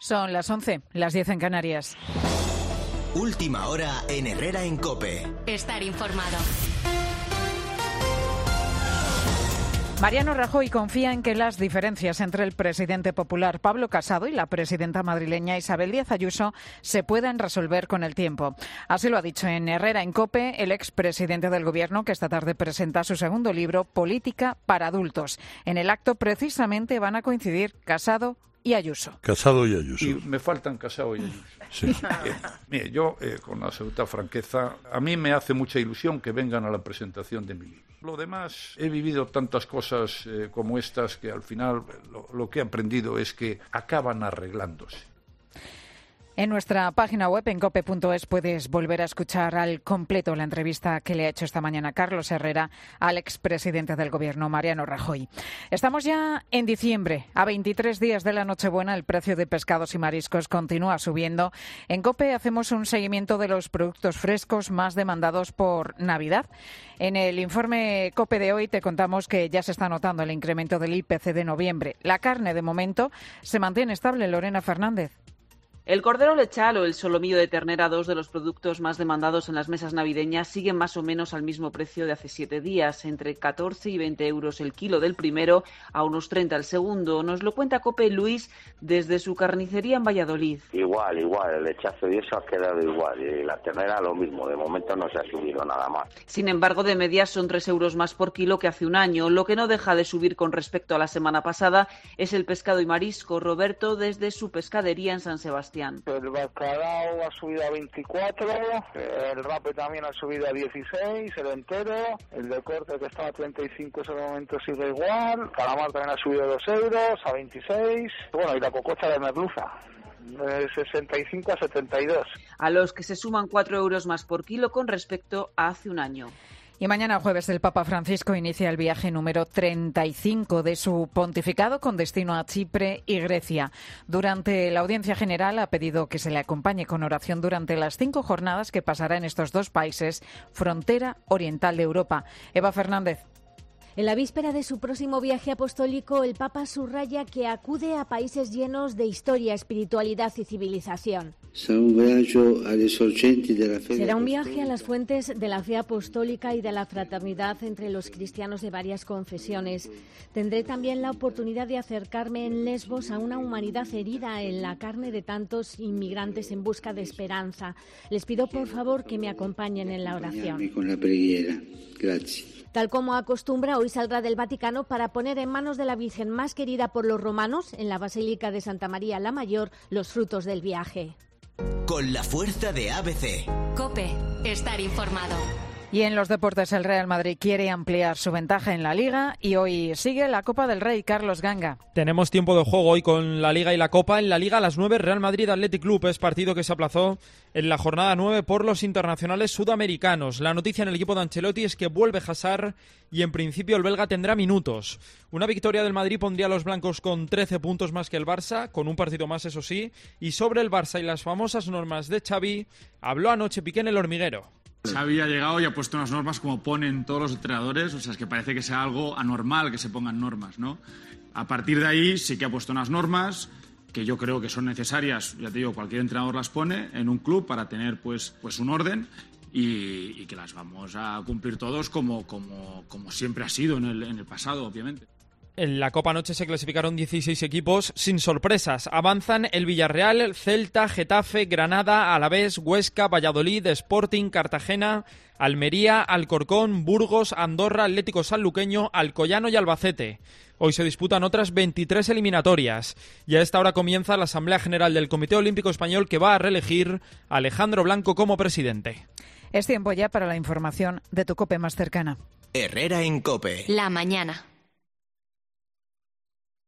Son las 11, las 10 en Canarias. Última hora en Herrera en COPE. Estar informado. Mariano Rajoy confía en que las diferencias entre el presidente popular Pablo Casado y la presidenta madrileña Isabel Díaz Ayuso se puedan resolver con el tiempo. Así lo ha dicho en Herrera en COPE el expresidente del Gobierno, que esta tarde presenta su segundo libro, Política para adultos. En el acto precisamente van a coincidir Casado y Ayuso. Casado y Ayuso. Y me faltan Casado y Ayuso. Sí. Mire, yo, con absoluta franqueza, a mí me hace mucha ilusión que vengan a la presentación de mi libro. Lo demás, he vivido tantas cosas como estas que al final lo que he aprendido es que acaban arreglándose. En nuestra página web, en cope.es, puedes volver a escuchar al completo la entrevista que le ha hecho esta mañana Carlos Herrera al expresidente del Gobierno, Mariano Rajoy. Estamos ya en diciembre. A 23 días de la Nochebuena, el precio de pescados y mariscos continúa subiendo. En COPE hacemos un seguimiento de los productos frescos más demandados por Navidad. En el informe COPE de hoy te contamos que ya se está notando el incremento del IPC de noviembre. La carne, de momento, se mantiene estable. Lorena Fernández. El cordero lechal o el solomillo de ternera, dos de los productos más demandados en las mesas navideñas, siguen más o menos al mismo precio de hace 7 días, entre 14 y 20 euros el kilo del primero, a unos 30 el segundo. Nos lo cuenta COPE Luis desde su carnicería en Valladolid. Igual, el lechazo y eso ha quedado igual, y la ternera lo mismo, de momento no se ha subido nada más. Sin embargo, de media son 3 euros más por kilo que hace un año. Lo que no deja de subir con respecto a la semana pasada es el pescado y marisco. Roberto, desde su pescadería en San Sebastián. El bacalao ha subido a 24, el rape también ha subido a 16, el entero, el de corte que estaba a 35 ese momento sigue igual, el calamar también ha subido 2 euros a 26, bueno, y la cococha de merluza de 65 a 72. A los que se suman 4 euros más por kilo con respecto a hace un año. Y mañana jueves el Papa Francisco inicia el viaje número 35 de su pontificado con destino a Chipre y Grecia. Durante la audiencia general ha pedido que se le acompañe con oración durante las 5 jornadas que pasará en estos dos países, frontera oriental de Europa. Eva Fernández. En la víspera de su próximo viaje apostólico, el Papa subraya que acude a países llenos de historia, espiritualidad y civilización. Será un viaje a las fuentes de la fe apostólica y de la fraternidad entre los cristianos de varias confesiones. Tendré también la oportunidad de acercarme en Lesbos a una humanidad herida en la carne de tantos inmigrantes en busca de esperanza. Les pido por favor que me acompañen en la oración. Tal como acostumbra, hoy saldrá del Vaticano para poner en manos de la Virgen más querida por los romanos, en la Basílica de Santa María la Mayor, los frutos del viaje. Con la fuerza de ABC. COPE, estar informado. Y en los deportes, el Real Madrid quiere ampliar su ventaja en la Liga y hoy sigue la Copa del Rey. Carlos Ganga. Tenemos tiempo de juego hoy con la Liga y la Copa. En la Liga a las 9, Real Madrid Athletic Club. Es partido que se aplazó en la jornada 9 por los internacionales sudamericanos. La noticia en el equipo de Ancelotti es que vuelve Hazard y en principio el belga tendrá minutos. Una victoria del Madrid pondría a los blancos con 13 puntos más que el Barça, con un partido más eso sí. Y sobre el Barça y las famosas normas de Xavi, habló anoche Piqué en El Hormiguero. Xavi ha llegado y ha puesto unas normas como ponen todos los entrenadores, o sea, es que parece que sea algo anormal que se pongan normas, ¿no? A partir de ahí sí que ha puesto unas normas que yo creo que son necesarias, ya te digo, cualquier entrenador las pone en un club para tener pues un orden y que las vamos a cumplir todos como siempre ha sido en el pasado, obviamente. En la Copa anoche se clasificaron 16 equipos sin sorpresas. Avanzan el Villarreal, Celta, Getafe, Granada, Alavés, Huesca, Valladolid, Sporting, Cartagena, Almería, Alcorcón, Burgos, Andorra, Atlético Sanluqueño, Alcoyano y Albacete. Hoy se disputan otras 23 eliminatorias y a esta hora comienza la Asamblea General del Comité Olímpico Español que va a reelegir a Alejandro Blanco como presidente. Es tiempo ya para la información de tu COPE más cercana. Herrera en COPE. La mañana.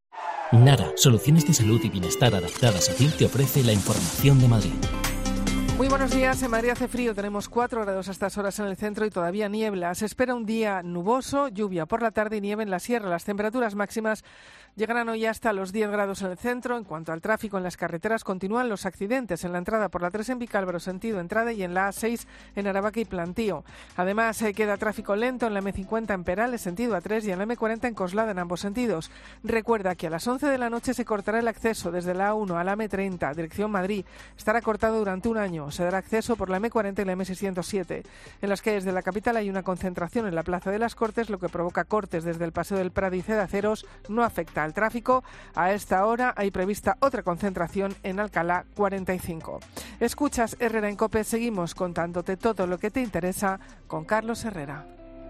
Nara, soluciones de salud y bienestar adaptadas a ti, te ofrece la información de Madrid. Muy buenos días. En Madrid hace frío, tenemos 4 grados a estas horas en el centro y todavía niebla. Se espera un día nuboso, lluvia por la tarde y nieve en la sierra. Las temperaturas máximas llegarán hoy hasta los 10 grados en el centro. En cuanto al tráfico en las carreteras, continúan los accidentes en la entrada por la 3 en Vicálvaro, sentido entrada, y en la A6 en Aravaca y Plantío. Además, queda tráfico lento en la M50 en Perales, sentido A3, y en la M40 en Coslada, en ambos sentidos. Recuerda que a las 11 de la noche se cortará el acceso desde la A1 a la M30, dirección Madrid. Estará cortado durante un año. Se dará acceso por la M40 y la M607. En las calles de la capital hay una concentración en la Plaza de las Cortes, lo que provoca cortes desde el Paseo del Prado y Cedaceros. No afecta al tráfico. A esta hora hay prevista otra concentración en Alcalá 45. Escuchas Herrera en COPE. Seguimos contándote todo lo que te interesa con Carlos Herrera.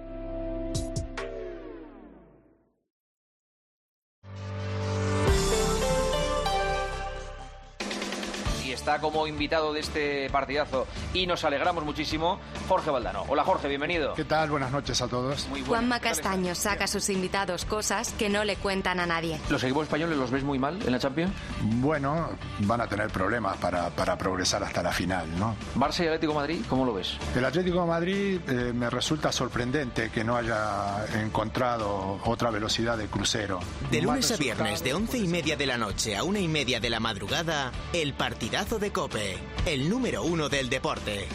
Está como invitado de este partidazo y nos alegramos muchísimo, Jorge Valdano. Hola Jorge, bienvenido. ¿Qué tal? Buenas noches a todos. Muy Juanma Castaño saca a sus invitados cosas que no le cuentan a nadie. ¿Los equipos españoles los ves muy mal en la Champions? Bueno, van a tener problemas para progresar hasta la final, ¿no? Barça y Atlético de Madrid, ¿cómo lo ves? El Atlético de Madrid me resulta sorprendente que no haya encontrado otra velocidad de crucero. De lunes a viernes, de 11:30 de la noche a 1:30 de la madrugada, el partidazo de COPE, el número 1 del deporte.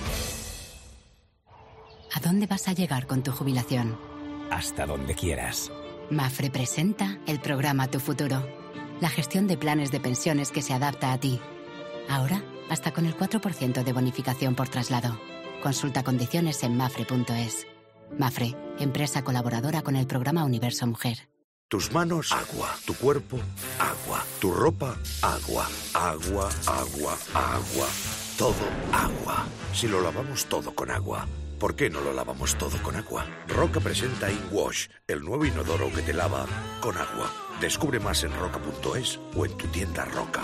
¿A dónde vas a llegar con tu jubilación? Hasta donde quieras. Mafre presenta el programa Tu Futuro, la gestión de planes de pensiones que se adapta a ti. Ahora, hasta con el 4% de bonificación por traslado. Consulta condiciones en mafre.es. Mafre, empresa colaboradora con el programa Universo Mujer. Tus manos, agua. Tu cuerpo, agua. Tu ropa, agua. Agua, agua, agua. Todo agua. Si lo lavamos todo con agua, ¿por qué no lo lavamos todo con agua? Roca presenta InWash, el nuevo inodoro que te lava con agua. Descubre más en roca.es o en tu tienda Roca.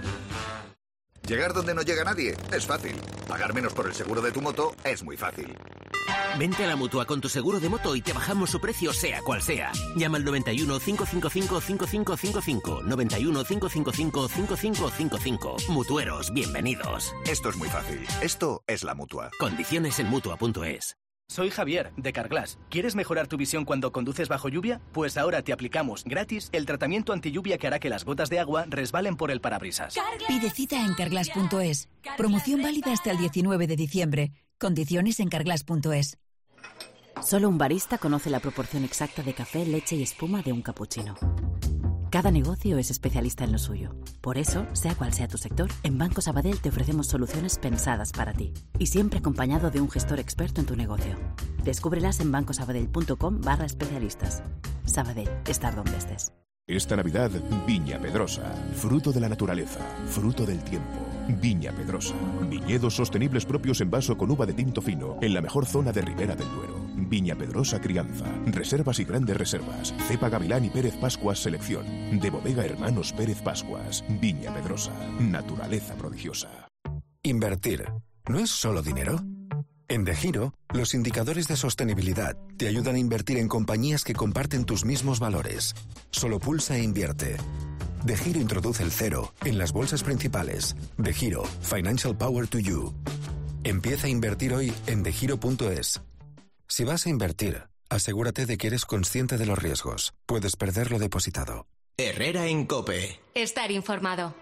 Llegar donde no llega nadie es fácil. Pagar menos por el seguro de tu moto es muy fácil. Vente a la Mutua con tu seguro de moto y te bajamos su precio sea cual sea. Llama al 91 555 5555. 91 555 5555. Mutueros, bienvenidos. Esto es muy fácil. Esto es la Mutua. Condiciones en Mutua.es. Soy Javier, de Carglass. ¿Quieres mejorar tu visión cuando conduces bajo lluvia? Pues ahora te aplicamos gratis el tratamiento antilluvia que hará que las gotas de agua resbalen por el parabrisas. Pide cita en carglass.es. Promoción válida hasta el 19 de diciembre. Condiciones en carglass.es. Solo un barista conoce la proporción exacta de café, leche y espuma de un cappuccino. Cada negocio es especialista en lo suyo. Por eso, sea cual sea tu sector, en Banco Sabadell te ofrecemos soluciones pensadas para ti. Y siempre acompañado de un gestor experto en tu negocio. Descúbrelas en bancosabadell.com/especialistas. Sabadell, estar donde estés. Esta Navidad, Viña Pedrosa. Fruto de la naturaleza, fruto del tiempo. Viña Pedrosa. Viñedos sostenibles propios en vaso con uva de tinto fino, en la mejor zona de Ribera del Duero. Viña Pedrosa Crianza. Reservas y grandes reservas. Cepa Gavilán y Pérez Pascuas Selección. De Bodega Hermanos Pérez Pascuas. Viña Pedrosa. Naturaleza prodigiosa. Invertir. ¿No es solo dinero? En DEGIRO, los indicadores de sostenibilidad te ayudan a invertir en compañías que comparten tus mismos valores. Solo pulsa e invierte. DEGIRO introduce el cero en las bolsas principales. DEGIRO, Financial Power to You. Empieza a invertir hoy en DEGIRO.es. Si vas a invertir, asegúrate de que eres consciente de los riesgos. Puedes perder lo depositado. Herrera en COPE. Estar informado.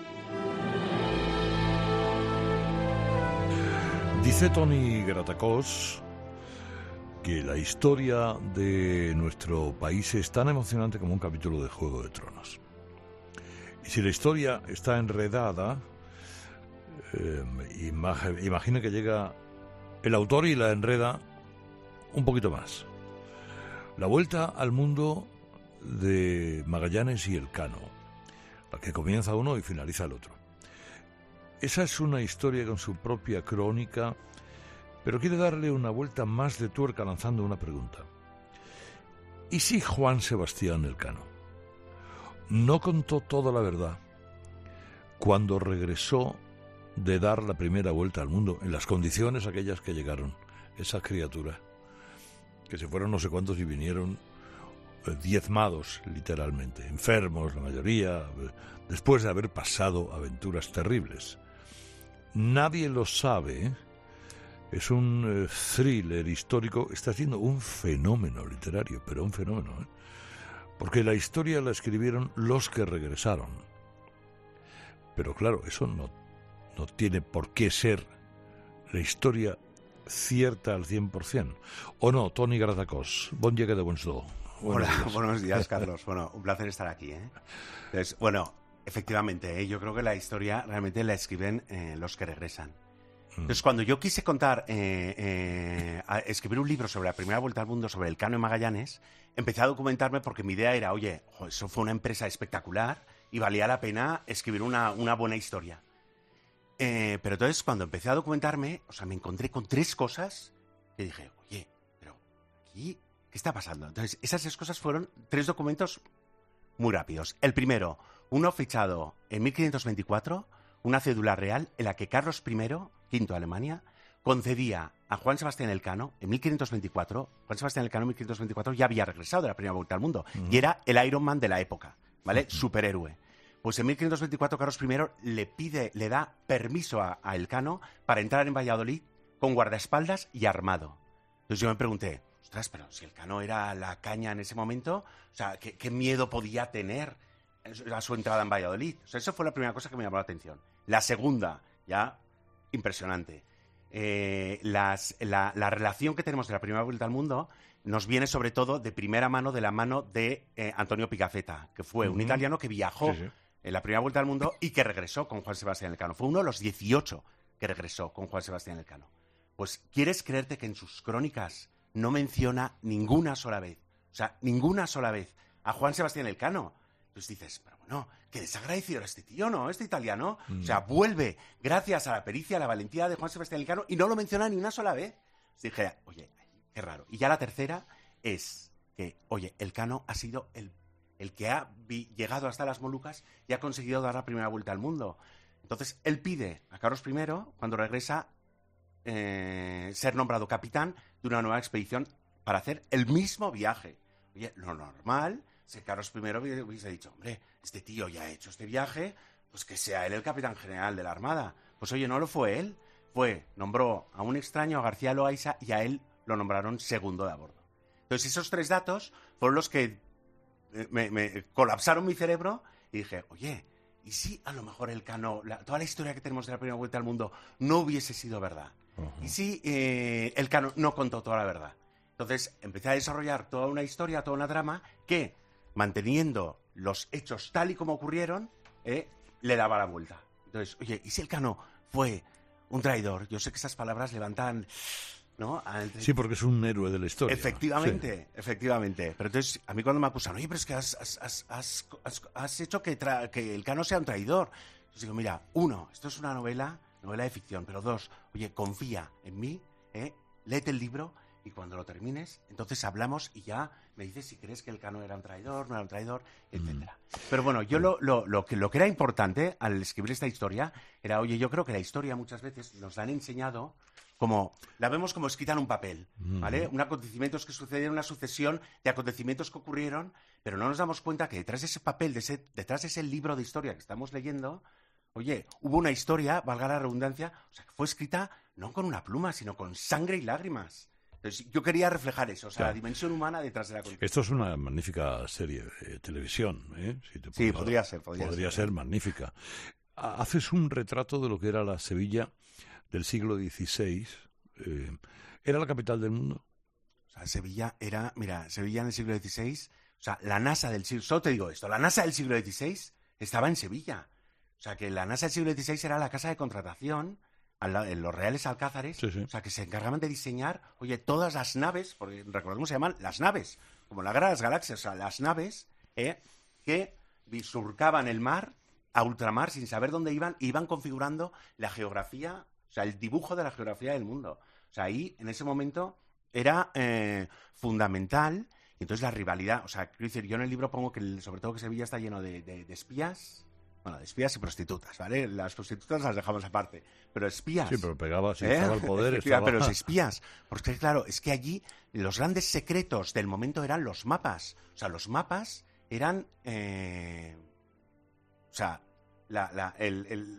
Dice Toni Gratacós que la historia de nuestro país es tan emocionante como un capítulo de Juego de Tronos. Y si la historia está enredada, imagina que llega el autor y la enreda un poquito más. La vuelta al mundo de Magallanes y Elcano, la que comienza uno y finaliza el otro. Esa es una historia con su propia crónica, pero quiere darle una vuelta más de tuerca lanzando una pregunta. ¿Y si Juan Sebastián Elcano no contó toda la verdad cuando regresó de dar la primera vuelta al mundo, en las condiciones aquellas que llegaron esas criaturas, que se fueron no sé cuántos y vinieron diezmados, literalmente, enfermos la mayoría, después de haber pasado aventuras terribles? Nadie lo sabe, ¿eh? Es un thriller histórico, está haciendo un fenómeno literario, pero un fenómeno, ¿eh? Porque la historia la escribieron los que regresaron. Pero claro, eso no tiene por qué ser la historia cierta al 100%. ¿O no, Toni Gratacós? Bon dia de bons do. Hola, buenos días, Carlos. Bueno, un placer estar aquí, ¿eh? Entonces, bueno, efectivamente, yo creo que la historia realmente la escriben los que regresan. Entonces, cuando yo quise contar, escribir un libro sobre la primera vuelta al mundo, sobre el Cano de Magallanes, empecé a documentarme porque mi idea era, oye, eso fue una empresa espectacular y valía la pena escribir una buena historia. Pero entonces, cuando empecé a documentarme, o sea, me encontré con 3 cosas que dije, oye, pero aquí, ¿qué está pasando? Entonces, esas 3 cosas fueron 3 documentos muy rápidos. El primero, uno fichado en 1524, una cédula real en la que Carlos I, V de Alemania, concedía a Juan Sebastián Elcano en 1524. Juan Sebastián Elcano en 1524 ya había regresado de la primera vuelta al mundo y era el Iron Man de la época, ¿vale? Superhéroe. Pues en 1524 Carlos I le da permiso a Elcano para entrar en Valladolid con guardaespaldas y armado. Entonces yo me pregunté, ostras, pero si Elcano era la caña en ese momento, o sea, ¿qué miedo podía tener a su entrada en Valladolid? O sea, eso fue la primera cosa que me llamó la atención. La segunda, ya impresionante. La relación que tenemos de la primera vuelta al mundo nos viene sobre todo de primera mano, de la mano de Antonio Pigafetta, que fue un italiano que viajó en la primera vuelta al mundo y que regresó con Juan Sebastián Elcano. Fue uno de los 18 que regresó con Juan Sebastián Elcano. Pues, ¿quieres creerte que en sus crónicas no menciona ninguna sola vez, o sea, ninguna sola vez, a Juan Sebastián Elcano? Entonces dices, pero bueno, qué desagradecido era este tío, ¿no? Este italiano. O sea, vuelve gracias a la pericia, a la valentía de Juan Sebastián Elcano y no lo menciona ni una sola vez. Entonces dije, oye, qué raro. Y ya la tercera es que, oye, Elcano ha sido el que ha llegado hasta las Molucas y ha conseguido dar la primera vuelta al mundo. Entonces, él pide a Carlos I, cuando regresa, ser nombrado capitán de una nueva expedición para hacer el mismo viaje. Oye, lo normal, si Carlos I hubiese dicho, hombre, este tío ya ha hecho este viaje, pues que sea él el capitán general de la Armada. Pues oye, no lo fue él. Nombró a un extraño, a García Loaiza, y a él lo nombraron segundo de a bordo. Entonces, esos 3 datos fueron los que me colapsaron mi cerebro y dije, oye, ¿y si a lo mejor Elcano, toda la historia que tenemos de la primera vuelta al mundo no hubiese sido verdad? ¿Y si Elcano no contó toda la verdad? Entonces empecé a desarrollar toda una historia, toda una trama que, manteniendo los hechos tal y como ocurrieron, le daba la vuelta. Entonces, oye, ¿y si Elcano fue un traidor? Yo sé que esas palabras levantan, ¿no? Sí, porque es un héroe de la historia. Efectivamente, sí. Efectivamente. Pero entonces, a mí cuando me acusan, oye, pero es que has hecho que Elcano sea un traidor. Yo digo, mira, 1, esto es una novela de ficción, pero 2, oye, confía en mí, léete el libro y cuando lo termines, entonces hablamos y ya me dices si crees que Elcano era un traidor, no era un traidor, etcétera. Pero bueno, yo lo que era importante al escribir esta historia era, oye, yo creo que la historia muchas veces nos han enseñado la vemos como escrita en un papel, ¿vale? Un acontecimientos que sucedieron, una sucesión de acontecimientos que ocurrieron, pero no nos damos cuenta que detrás de ese papel, detrás de ese libro de historia que estamos leyendo, oye, hubo una historia, valga la redundancia, o sea, que fue escrita no con una pluma, sino con sangre y lágrimas. Entonces, yo quería reflejar eso, o sea, la dimensión humana detrás de la acontecimiento. Esto es una magnífica serie de televisión, ¿eh? Sí, podría ser. Podría ser magnífica. Haces un retrato de lo que era la Sevilla del siglo XVI. ¿Era la capital del mundo? O sea, Sevilla en el siglo XVI, o sea, la NASA del siglo... Solo te digo esto, la NASA del siglo XVI estaba en Sevilla. O sea, que la NASA del siglo XVI era la casa de contratación en los Reales Alcázares, o sea, que se encargaban de diseñar, oye, todas las naves, porque recordemos se llaman las naves, como la Guerra de las Galaxias, o sea, las naves que surcaban el mar a ultramar sin saber dónde iban configurando la geografía, o sea, el dibujo de la geografía del mundo. O sea, ahí, en ese momento, era fundamental. Y entonces la rivalidad, o sea, quiero decir, yo en el libro pongo que sobre todo que Sevilla está lleno de espías, bueno, de espías y prostitutas, ¿vale? Las prostitutas las dejamos aparte, pero espías. Sí, pero pegaba, si estaba el poder, estaba... Pero los espías, porque claro, es que allí los grandes secretos del momento eran los mapas. O sea, los mapas eran... o sea,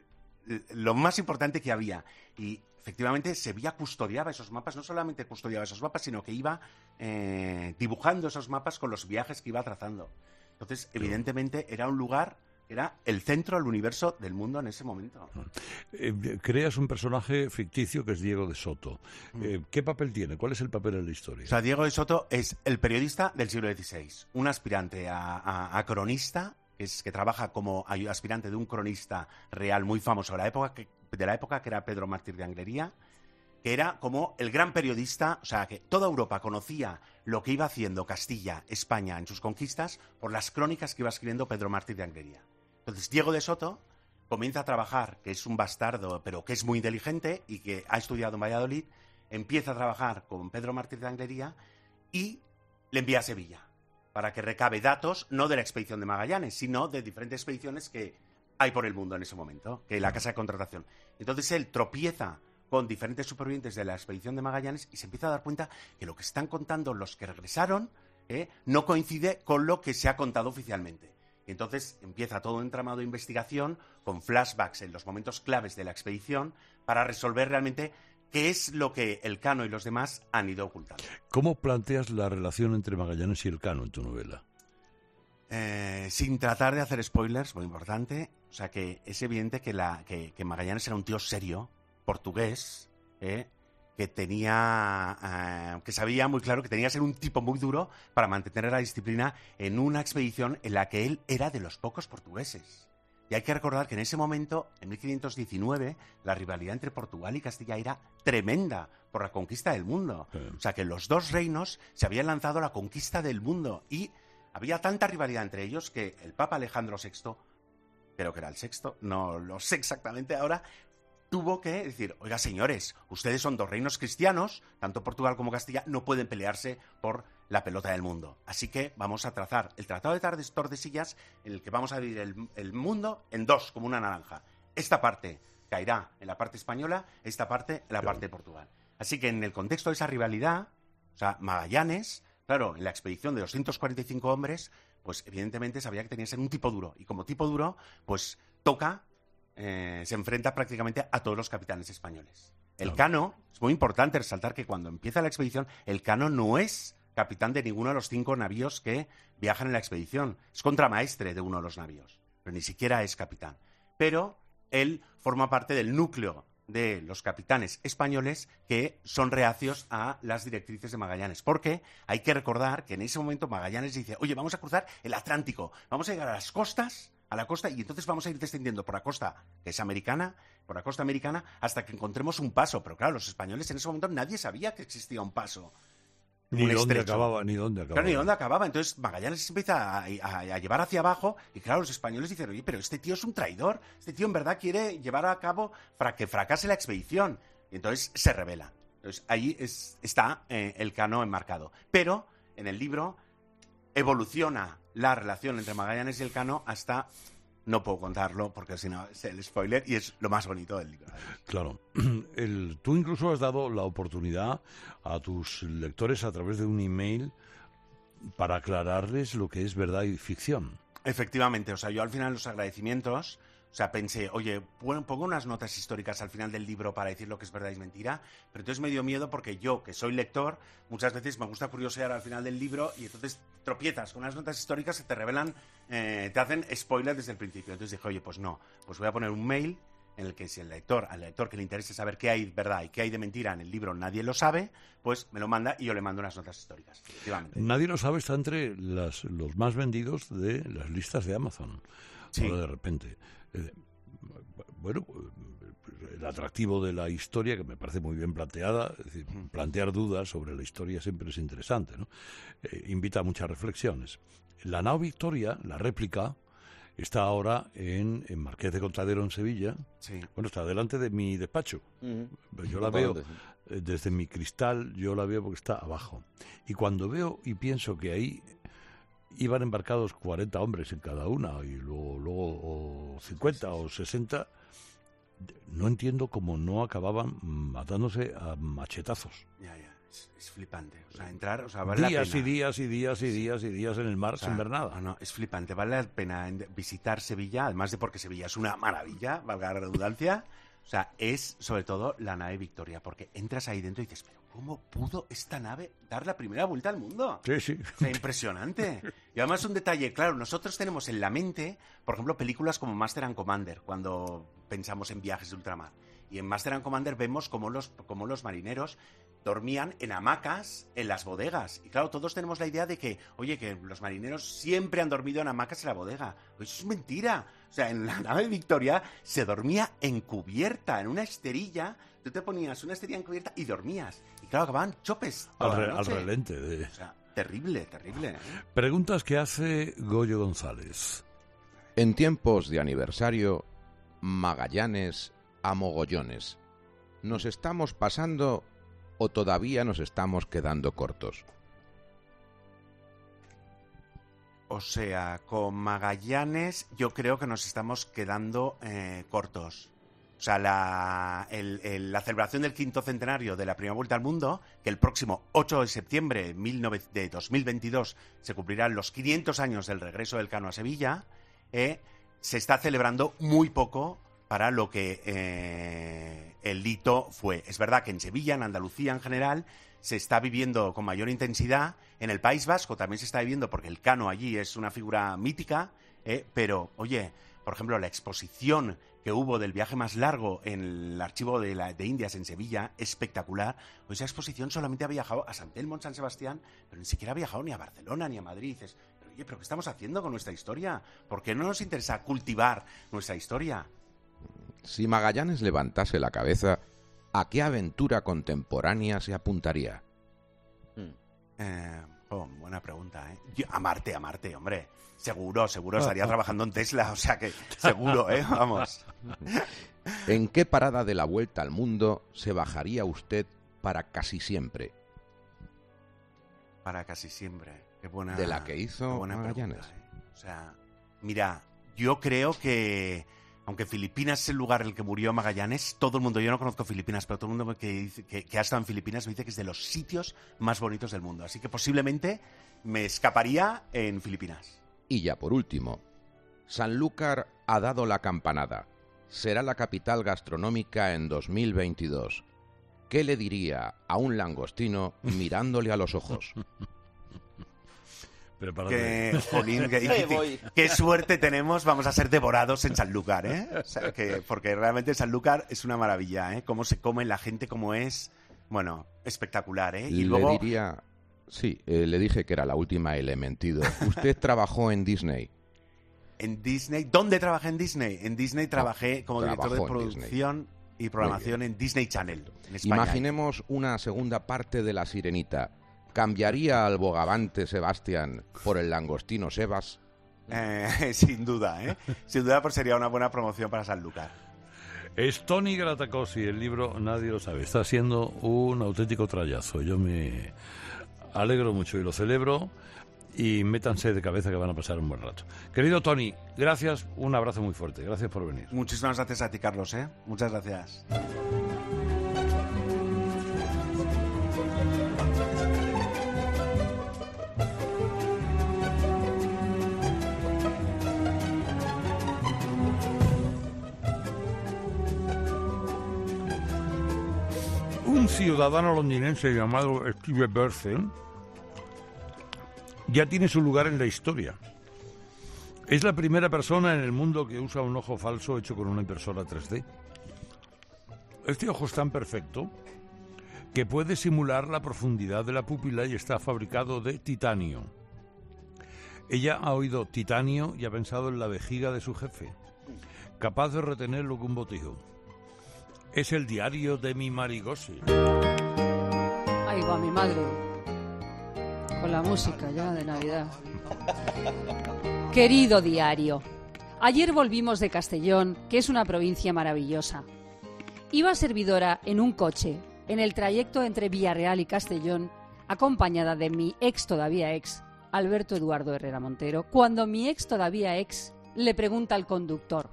lo más importante que había. Y efectivamente Sevilla custodiaba esos mapas, no solamente custodiaba esos mapas, sino que iba dibujando esos mapas con los viajes que iba trazando. Entonces, evidentemente, era un lugar, era el centro del universo del mundo en ese momento. Creas un personaje ficticio que es Diego de Soto. ¿Qué papel tiene? ¿Cuál es el papel en la historia? O sea, Diego de Soto es el periodista del siglo XVI, un aspirante a cronista, que trabaja como aspirante de un cronista real muy famoso de la época, que era Pedro Mártir de Anglería, que era como el gran periodista, o sea, que toda Europa conocía lo que iba haciendo Castilla, España en sus conquistas por las crónicas que iba escribiendo Pedro Mártir de Anglería. Entonces, Diego de Soto comienza a trabajar, que es un bastardo, pero que es muy inteligente y que ha estudiado en Valladolid, empieza a trabajar con Pedro Mártir de Anglería y le envía a Sevilla para que recabe datos, no de la expedición de Magallanes, sino de diferentes expediciones que hay por el mundo en ese momento, que la casa de contratación. Entonces él tropieza con diferentes supervivientes de la expedición de Magallanes y se empieza a dar cuenta que lo que están contando los que regresaron no coincide con lo que se ha contado oficialmente. Y entonces empieza todo un entramado de investigación con flashbacks en los momentos claves de la expedición para resolver realmente qué es lo que Elcano y los demás han ido ocultando. ¿Cómo planteas la relación entre Magallanes y Elcano en tu novela? Sin tratar de hacer spoilers, muy importante, o sea que es evidente que Magallanes era un tío serio, portugués, que tenía, que sabía muy claro que tenía que ser un tipo muy duro para mantener la disciplina en una expedición en la que él era de los pocos portugueses. Y hay que recordar que en ese momento, en 1519, la rivalidad entre Portugal y Castilla era tremenda por la conquista del mundo. O sea que los dos reinos se habían lanzado a la conquista del mundo y había tanta rivalidad entre ellos que el Papa Alejandro VI, creo que era el sexto, no lo sé exactamente ahora, tuvo que decir, oiga señores, ustedes son dos reinos cristianos, tanto Portugal como Castilla no pueden pelearse por la pelota del mundo. Así que vamos a trazar el Tratado de Tordesillas en el que vamos a dividir el mundo en dos, como una naranja. Esta parte caerá en la parte española, esta parte en la parte de Portugal. Así que en el contexto de esa rivalidad, o sea, Magallanes, claro, en la expedición de 245 hombres, pues evidentemente sabía que tenía que ser un tipo duro. Y como tipo duro, pues se enfrenta prácticamente a todos los capitanes españoles. Elcano, es muy importante resaltar que cuando empieza la expedición, Elcano no es capitán de ninguno de los 5 navíos que viajan en la expedición. Es contramaestre de uno de los navíos, pero ni siquiera es capitán. Pero él forma parte del núcleo de los capitanes españoles que son reacios a las directrices de Magallanes. Porque hay que recordar que en ese momento Magallanes dice, oye, vamos a cruzar el Atlántico, vamos a llegar a las costas, y entonces vamos a ir descendiendo por la costa, que es americana, por la costa americana, hasta que encontremos un paso. Pero claro, los españoles en ese momento nadie sabía que existía un paso. Ni dónde acababa. Claro, ni dónde acababa. Entonces Magallanes empieza a llevar hacia abajo y claro, los españoles dicen, oye, pero este tío es un traidor. Este tío en verdad quiere llevar a cabo para que fracase la expedición. Y entonces se rebela. Entonces ahí está Elcano enmarcado. Pero en el libro evoluciona la relación entre Magallanes y Elcano hasta... No puedo contarlo porque si no es el spoiler y es lo más bonito del libro. Claro. Tú incluso has dado la oportunidad a tus lectores a través de un email para aclararles lo que es verdad y ficción. Efectivamente. O sea, yo al final los agradecimientos... O sea, pensé, oye, pongo unas notas históricas al final del libro para decir lo que es verdad y es mentira, pero entonces me dio miedo porque yo, que soy lector, muchas veces me gusta curiosear al final del libro y entonces tropiezas con unas notas históricas que te revelan, te hacen spoilers desde el principio. Entonces dije, oye, pues no, pues voy a poner un mail en el que si al lector que le interese saber qué hay de verdad y qué hay de mentira en el libro nadie lo sabe, pues me lo manda y yo le mando unas notas históricas. Nadie lo sabe, está entre los más vendidos de las listas de Amazon. Sí. Ahora de repente... bueno, el atractivo de la historia, que me parece muy bien planteada, es decir, plantear dudas sobre la historia siempre es interesante, ¿no? Invita a muchas reflexiones. La nao Victoria, la réplica, está ahora en Marqués de Contadero, en Sevilla. Sí. Bueno, está delante de mi despacho. Yo la veo desde mi cristal, yo la veo porque está abajo. Y cuando veo y pienso que ahí iban embarcados 40 hombres en cada una y luego 50 o 60, no entiendo cómo no acababan matándose a machetazos. Es flipante. O sea, entrar, o sea, vale días la pena. y días en el mar, o sea, sin ver nada. No, es flipante. Vale la pena visitar Sevilla, además de porque Sevilla es una maravilla, valga la redundancia. O sea, es sobre todo la nave Victoria, porque entras ahí dentro y dices, pero ¿cómo pudo esta nave dar la primera vuelta al mundo? Sí. O sea, impresionante. Y además un detalle, claro, nosotros tenemos en la mente, por ejemplo, películas como Master and Commander, cuando pensamos en viajes de ultramar. Y en Master and Commander vemos cómo los marineros dormían en hamacas en las bodegas. Y claro, todos tenemos la idea de que, oye, que los marineros siempre han dormido en hamacas en la bodega. Pues eso es mentira. O sea, en la nave Victoria se dormía encubierta, en una esterilla. Tú te ponías una esterilla encubierta y dormías. Y claro, acababan chopes toda la noche. Al relente. O sea, terrible, terrible. Preguntas que hace Goyo González. En tiempos de aniversario, Magallanes a mogollones. ¿Nos estamos pasando o todavía nos estamos quedando cortos? O sea, con Magallanes yo creo que nos estamos quedando cortos. O sea, la celebración del 5º centenario de la primera vuelta al mundo, que el próximo 8 de septiembre de 2022 se cumplirán los 500 años del regreso del Cano a Sevilla, se está celebrando muy poco para lo que el hito fue. Es verdad que en Sevilla, en Andalucía en general, se está viviendo con mayor intensidad. En el País Vasco también se está viviendo porque el Cano allí es una figura mítica, pero, oye, por ejemplo, la exposición que hubo del viaje más largo en el archivo de Indias en Sevilla, espectacular. Pues esa exposición solamente ha viajado a San Telmo, en San Sebastián, pero ni siquiera ha viajado ni a Barcelona ni a Madrid. Dices, pero, oye, ¿pero qué estamos haciendo con nuestra historia? ¿Por qué no nos interesa cultivar nuestra historia? Si Magallanes levantase la cabeza, ¿a qué aventura contemporánea se apuntaría? Buena pregunta, a Marte, hombre. Seguro estaría trabajando en Tesla, o sea que seguro, vamos. ¿En qué parada de la vuelta al mundo se bajaría usted para casi siempre? Para casi siempre. Qué buena. De la que hizo Magallanes. Pregunta, O sea, mira, yo creo que aunque Filipinas es el lugar en el que murió Magallanes, todo el mundo, yo no conozco Filipinas, pero todo el mundo que ha estado en Filipinas me dice que es de los sitios más bonitos del mundo. Así que posiblemente me escaparía en Filipinas. Y ya por último, Sanlúcar ha dado la campanada. Será la capital gastronómica en 2022. ¿Qué le diría a un langostino mirándole a los ojos? Qué suerte tenemos, vamos a ser devorados en Sanlúcar, O sea, porque realmente Sanlúcar es una maravilla, Cómo se come la gente, cómo es, bueno, espectacular, Y luego... Le diría... Sí, le dije que era la última y le he mentido. Usted trabajó en Disney. ¿En Disney? ¿Dónde trabajé en Disney? En Disney trabajé como director de producción y programación en Disney Channel, en España. Imaginemos una segunda parte de La Sirenita. ¿Cambiaría al bogavante Sebastián por el langostino Sebas? Sin duda, Sin duda, pues sería una buena promoción para Sanlúcar. Es Toni Gratacosi, el libro Nadie lo sabe. Está siendo un auténtico trayazo. Yo me alegro mucho y lo celebro. Y métanse de cabeza que van a pasar un buen rato. Querido Toni, gracias, un abrazo muy fuerte. Gracias por venir. Muchísimas gracias a ti, Carlos, Muchas gracias. Un ciudadano londinense llamado Steve Bersen ya tiene su lugar en la historia. Es la primera persona en el mundo que usa un ojo falso hecho con una impresora 3D. Este ojo es tan perfecto que puede simular la profundidad de la pupila y está fabricado de titanio. Ella ha oído titanio y ha pensado en la vejiga de su jefe, capaz de retenerlo con un botijo. Es el diario de mi Marigosi. Ahí va mi madre, con la música ya de Navidad. Querido diario, ayer volvimos de Castellón, que es una provincia maravillosa. Iba servidora en un coche, en el trayecto entre Villarreal y Castellón, acompañada de mi todavía ex, Alberto Eduardo Herrera Montero, cuando mi todavía ex le pregunta al conductor: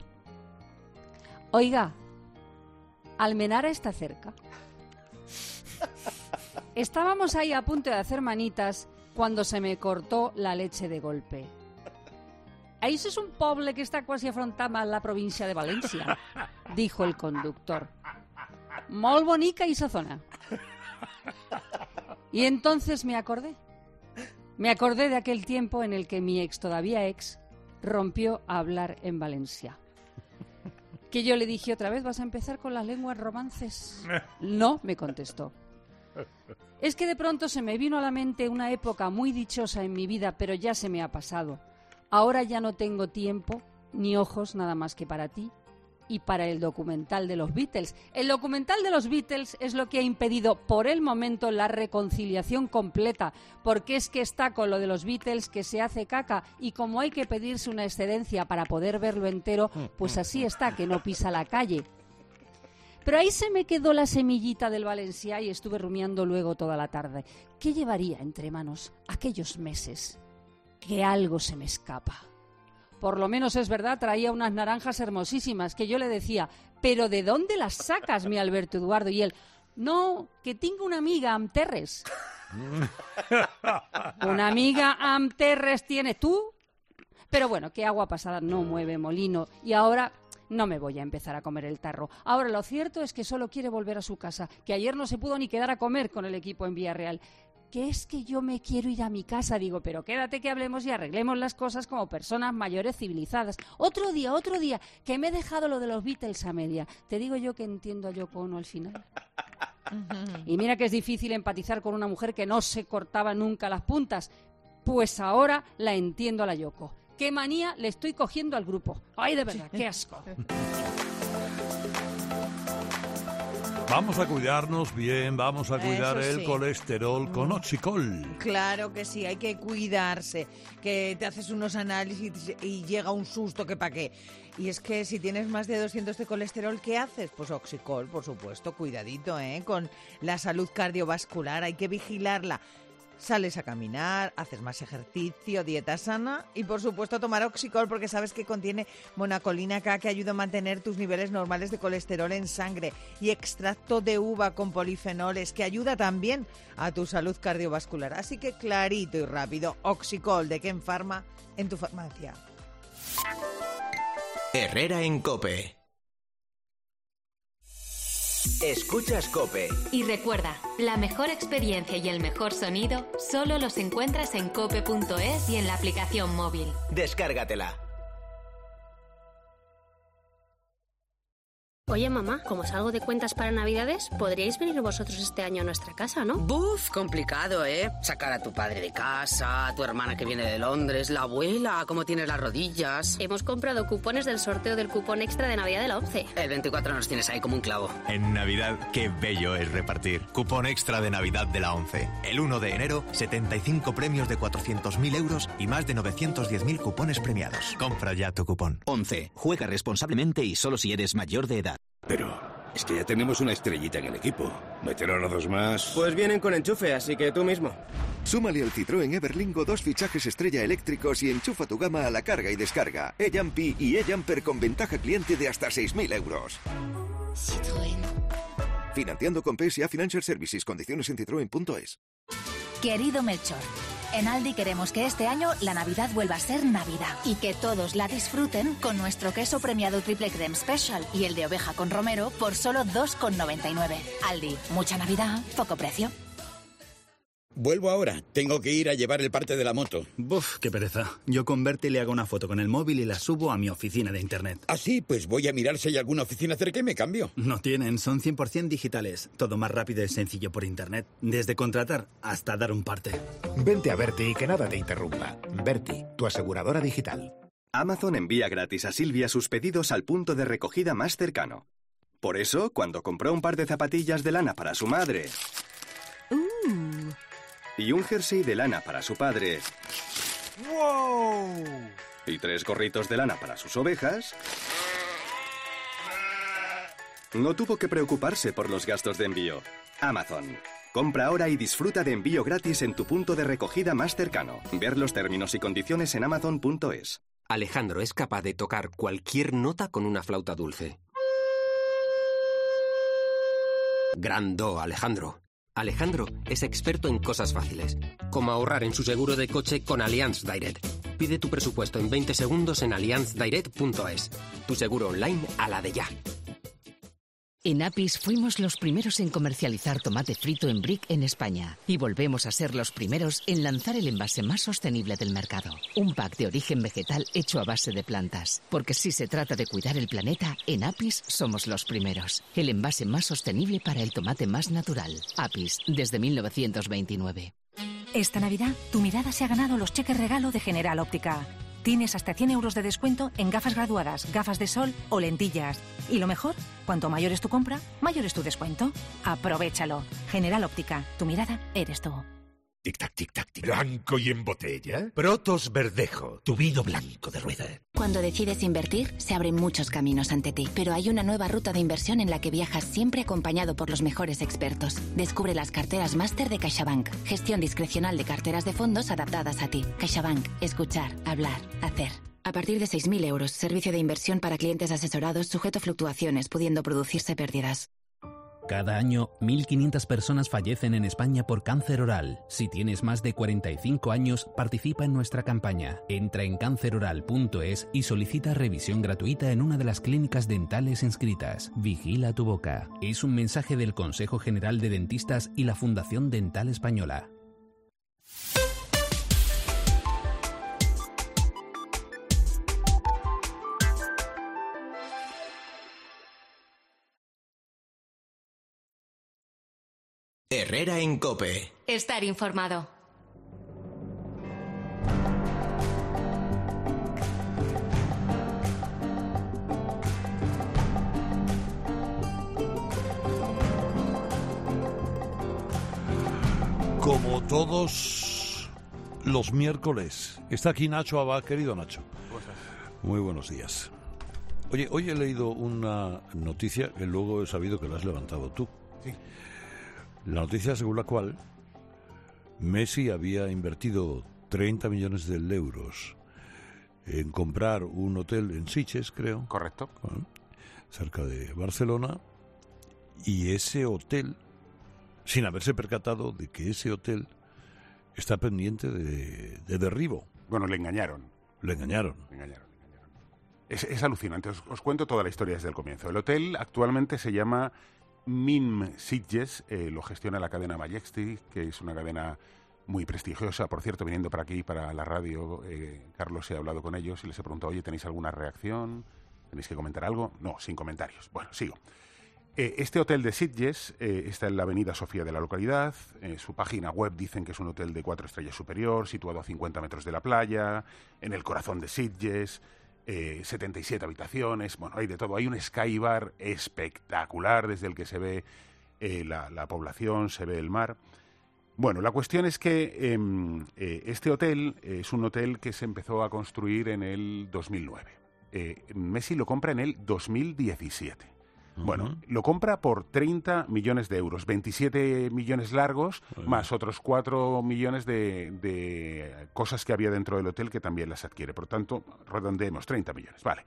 oiga, ¿Almenara está cerca? Estábamos ahí a punto de hacer manitas cuando se me cortó la leche de golpe. «Això és un poble que està quasi afrontant a la província de València», dijo el conductor. «Molt bonica esa zona». Y entonces me acordé. Me acordé de aquel tiempo en el que mi ex, todavía ex, rompió a hablar en Valencia. Que yo le dije otra vez, ¿vas a empezar con las lenguas romances? No, me contestó. Es que de pronto se me vino a la mente una época muy dichosa en mi vida, pero ya se me ha pasado. Ahora ya no tengo tiempo ni ojos nada más que para ti y para el documental de los Beatles. El documental de los Beatles es lo que ha impedido por el momento la reconciliación completa, porque es que está con lo de los Beatles que se hace caca y como hay que pedirse una excedencia para poder verlo entero, pues así está, que no pisa la calle. Pero ahí se me quedó la semillita del Valencià y estuve rumiando luego toda la tarde. ¿Qué llevaría entre manos aquellos meses? Que algo se me escapa. Por lo menos es verdad, traía unas naranjas hermosísimas que yo le decía, ¿pero de dónde las sacas, mi Alberto Eduardo? Y él, no, que tengo una amiga amb terres. ¿Una amiga amb terres tienes tú? Pero bueno, que agua pasada no mueve molino y ahora no me voy a empezar a comer el tarro. Ahora lo cierto es que solo quiere volver a su casa, que ayer no se pudo ni quedar a comer con el equipo en Villarreal. Que es que yo me quiero ir a mi casa, digo, pero quédate que hablemos y arreglemos las cosas como personas mayores civilizadas. Otro día, que me he dejado lo de los Beatles a media. Te digo yo que entiendo a Yoko Ono al final. Y mira que es difícil empatizar con una mujer que no se cortaba nunca las puntas. Pues ahora la entiendo a la Yoko. Qué manía le estoy cogiendo al grupo. Ay, de verdad, qué asco. Vamos a cuidarnos bien, vamos a cuidar el colesterol con Oxicol. Claro que sí, hay que cuidarse, que te haces unos análisis y llega un susto que pa' qué. Y es que si tienes más de 200 de colesterol, ¿qué haces? Pues Oxicol, por supuesto, cuidadito, con la salud cardiovascular, hay que vigilarla. Sales a caminar, haces más ejercicio, dieta sana y, por supuesto, tomar Oxicol porque sabes que contiene monacolina K que ayuda a mantener tus niveles normales de colesterol en sangre y extracto de uva con polifenoles que ayuda también a tu salud cardiovascular. Así que clarito y rápido, Oxicol de Ken Pharma en tu farmacia. Herrera en COPE. Escuchas COPE. Y recuerda, la mejor experiencia y el mejor sonido solo los encuentras en cope.es y en la aplicación móvil. Descárgatela. Oye, mamá, como salgo de cuentas para Navidades, podríais venir vosotros este año a nuestra casa, ¿no? Buf, complicado, ¿eh? Sacar a tu padre de casa, a tu hermana que viene de Londres, la abuela, cómo tienes las rodillas. Hemos comprado cupones del sorteo del cupón extra de Navidad de la ONCE. El 24 nos tienes ahí como un clavo. En Navidad, qué bello es repartir. Cupón extra de Navidad de la ONCE. El 1 de enero, 75 premios de 400.000 euros y más de 910.000 cupones premiados. Compra ya tu cupón. ONCE. Juega responsablemente y solo si eres mayor de edad. Pero es que ya tenemos una estrellita en el equipo. ¿Meter a dos más? Pues vienen con enchufe, así que tú mismo. Súmale al Citroën Everlingo 2 fichajes estrella eléctricos y enchufa tu gama a la carga y descarga. E-Jumpy y E-Jumper con ventaja cliente de hasta 6.000 euros. Citroën. Financiando con PSA Financial Services. Condiciones en citroen.es. Querido Melchor, en Aldi queremos que este año la Navidad vuelva a ser Navidad y que todos la disfruten con nuestro queso premiado Triple Creme Special y el de oveja con romero por solo 2,99. Aldi, mucha Navidad, poco precio. Vuelvo ahora. Tengo que ir a llevar el parte de la moto. Buf, qué pereza. Yo con Berti le hago una foto con el móvil y la subo a mi oficina de internet. Ah, sí, pues voy a mirar si hay alguna oficina cerca y me cambio. No tienen, son 100% digitales. Todo más rápido y sencillo por internet. Desde contratar hasta dar un parte. Vente a Berti y que nada te interrumpa. Berti, tu aseguradora digital. Amazon envía gratis a Silvia sus pedidos al punto de recogida más cercano. Por eso, cuando compró un par de zapatillas de lana para su madre... y un jersey de lana para su padre... ¡Wow! y 3 gorritos de lana para sus ovejas... no tuvo que preocuparse por los gastos de envío. Amazon. Compra ahora y disfruta de envío gratis en tu punto de recogida más cercano. Ver los términos y condiciones en amazon.es. Alejandro es capaz de tocar cualquier nota con una flauta dulce. Gran do, Alejandro. Alejandro es experto en cosas fáciles, como ahorrar en su seguro de coche con Allianz Direct. Pide tu presupuesto en 20 segundos en allianzdirect.es. Tu seguro online a la de ya. En Apis fuimos los primeros en comercializar tomate frito en brick en España y volvemos a ser los primeros en lanzar el envase más sostenible del mercado. Un pack de origen vegetal hecho a base de plantas. Porque si se trata de cuidar el planeta, en Apis somos los primeros. El envase más sostenible para el tomate más natural. Apis, desde 1929. Esta Navidad, tu mirada se ha ganado los cheques regalo de General Óptica. Tienes hasta 100 euros de descuento en gafas graduadas, gafas de sol o lentillas. Y lo mejor, cuanto mayor es tu compra, mayor es tu descuento. Aprovéchalo. General Óptica, tu mirada eres tú. Tic-tac, tic-tac, tic. ¿Blanco y en botella? Protos Verdejo, tu vino blanco de rueda. Cuando decides invertir, se abren muchos caminos ante ti, pero hay una nueva ruta de inversión en la que viajas siempre acompañado por los mejores expertos. Descubre las carteras máster de CaixaBank, gestión discrecional de carteras de fondos adaptadas a ti. CaixaBank, escuchar, hablar, hacer. A partir de 6.000 euros, servicio de inversión para clientes asesorados sujeto a fluctuaciones, pudiendo producirse pérdidas. Cada año, 1.500 personas fallecen en España por cáncer oral. Si tienes más de 45 años, participa en nuestra campaña. Entra en canceroral.es y solicita revisión gratuita en una de las clínicas dentales inscritas. Vigila tu boca. Es un mensaje del Consejo General de Dentistas y la Fundación Dental Española. Herrera en COPE. Estar informado. Como todos los miércoles, está aquí Nacho Abad. Querido Nacho, muy buenos días. Oye, hoy he leído una noticia que luego he sabido que la has levantado tú. Sí. La noticia según la cual Messi había invertido 30 millones de euros en comprar un hotel en Sitges, creo. Correcto. Cerca de Barcelona. Y ese hotel, sin haberse percatado de que ese hotel está pendiente de derribo. Bueno, le engañaron. Le engañaron. Es alucinante. Os cuento toda la historia desde el comienzo. El hotel actualmente se llama MIM Sitges, lo gestiona la cadena Majestic, que es una cadena muy prestigiosa. Por cierto, viniendo para aquí, para la radio, Carlos, he hablado con ellos y les he preguntado, oye, ¿tenéis alguna reacción? ¿Tenéis que comentar algo? No, sin comentarios. Bueno, sigo. Este hotel de Sitges está en la avenida Sofía de la localidad. Su página web dicen que es un hotel de 4 estrellas superior, situado a 50 metros de la playa, en el corazón de Sitges. 77 habitaciones, bueno, hay de todo. Hay un sky bar espectacular desde el que se ve la población, se ve el mar. Bueno, la cuestión es que este hotel es un hotel que se empezó a construir en el 2009. Messi lo compra en el 2017. Bueno, lo compra por 30 millones de euros, 27 millones largos, más otros 4 millones de cosas que había dentro del hotel que también las adquiere. Por tanto, redondeemos, 30 millones, vale.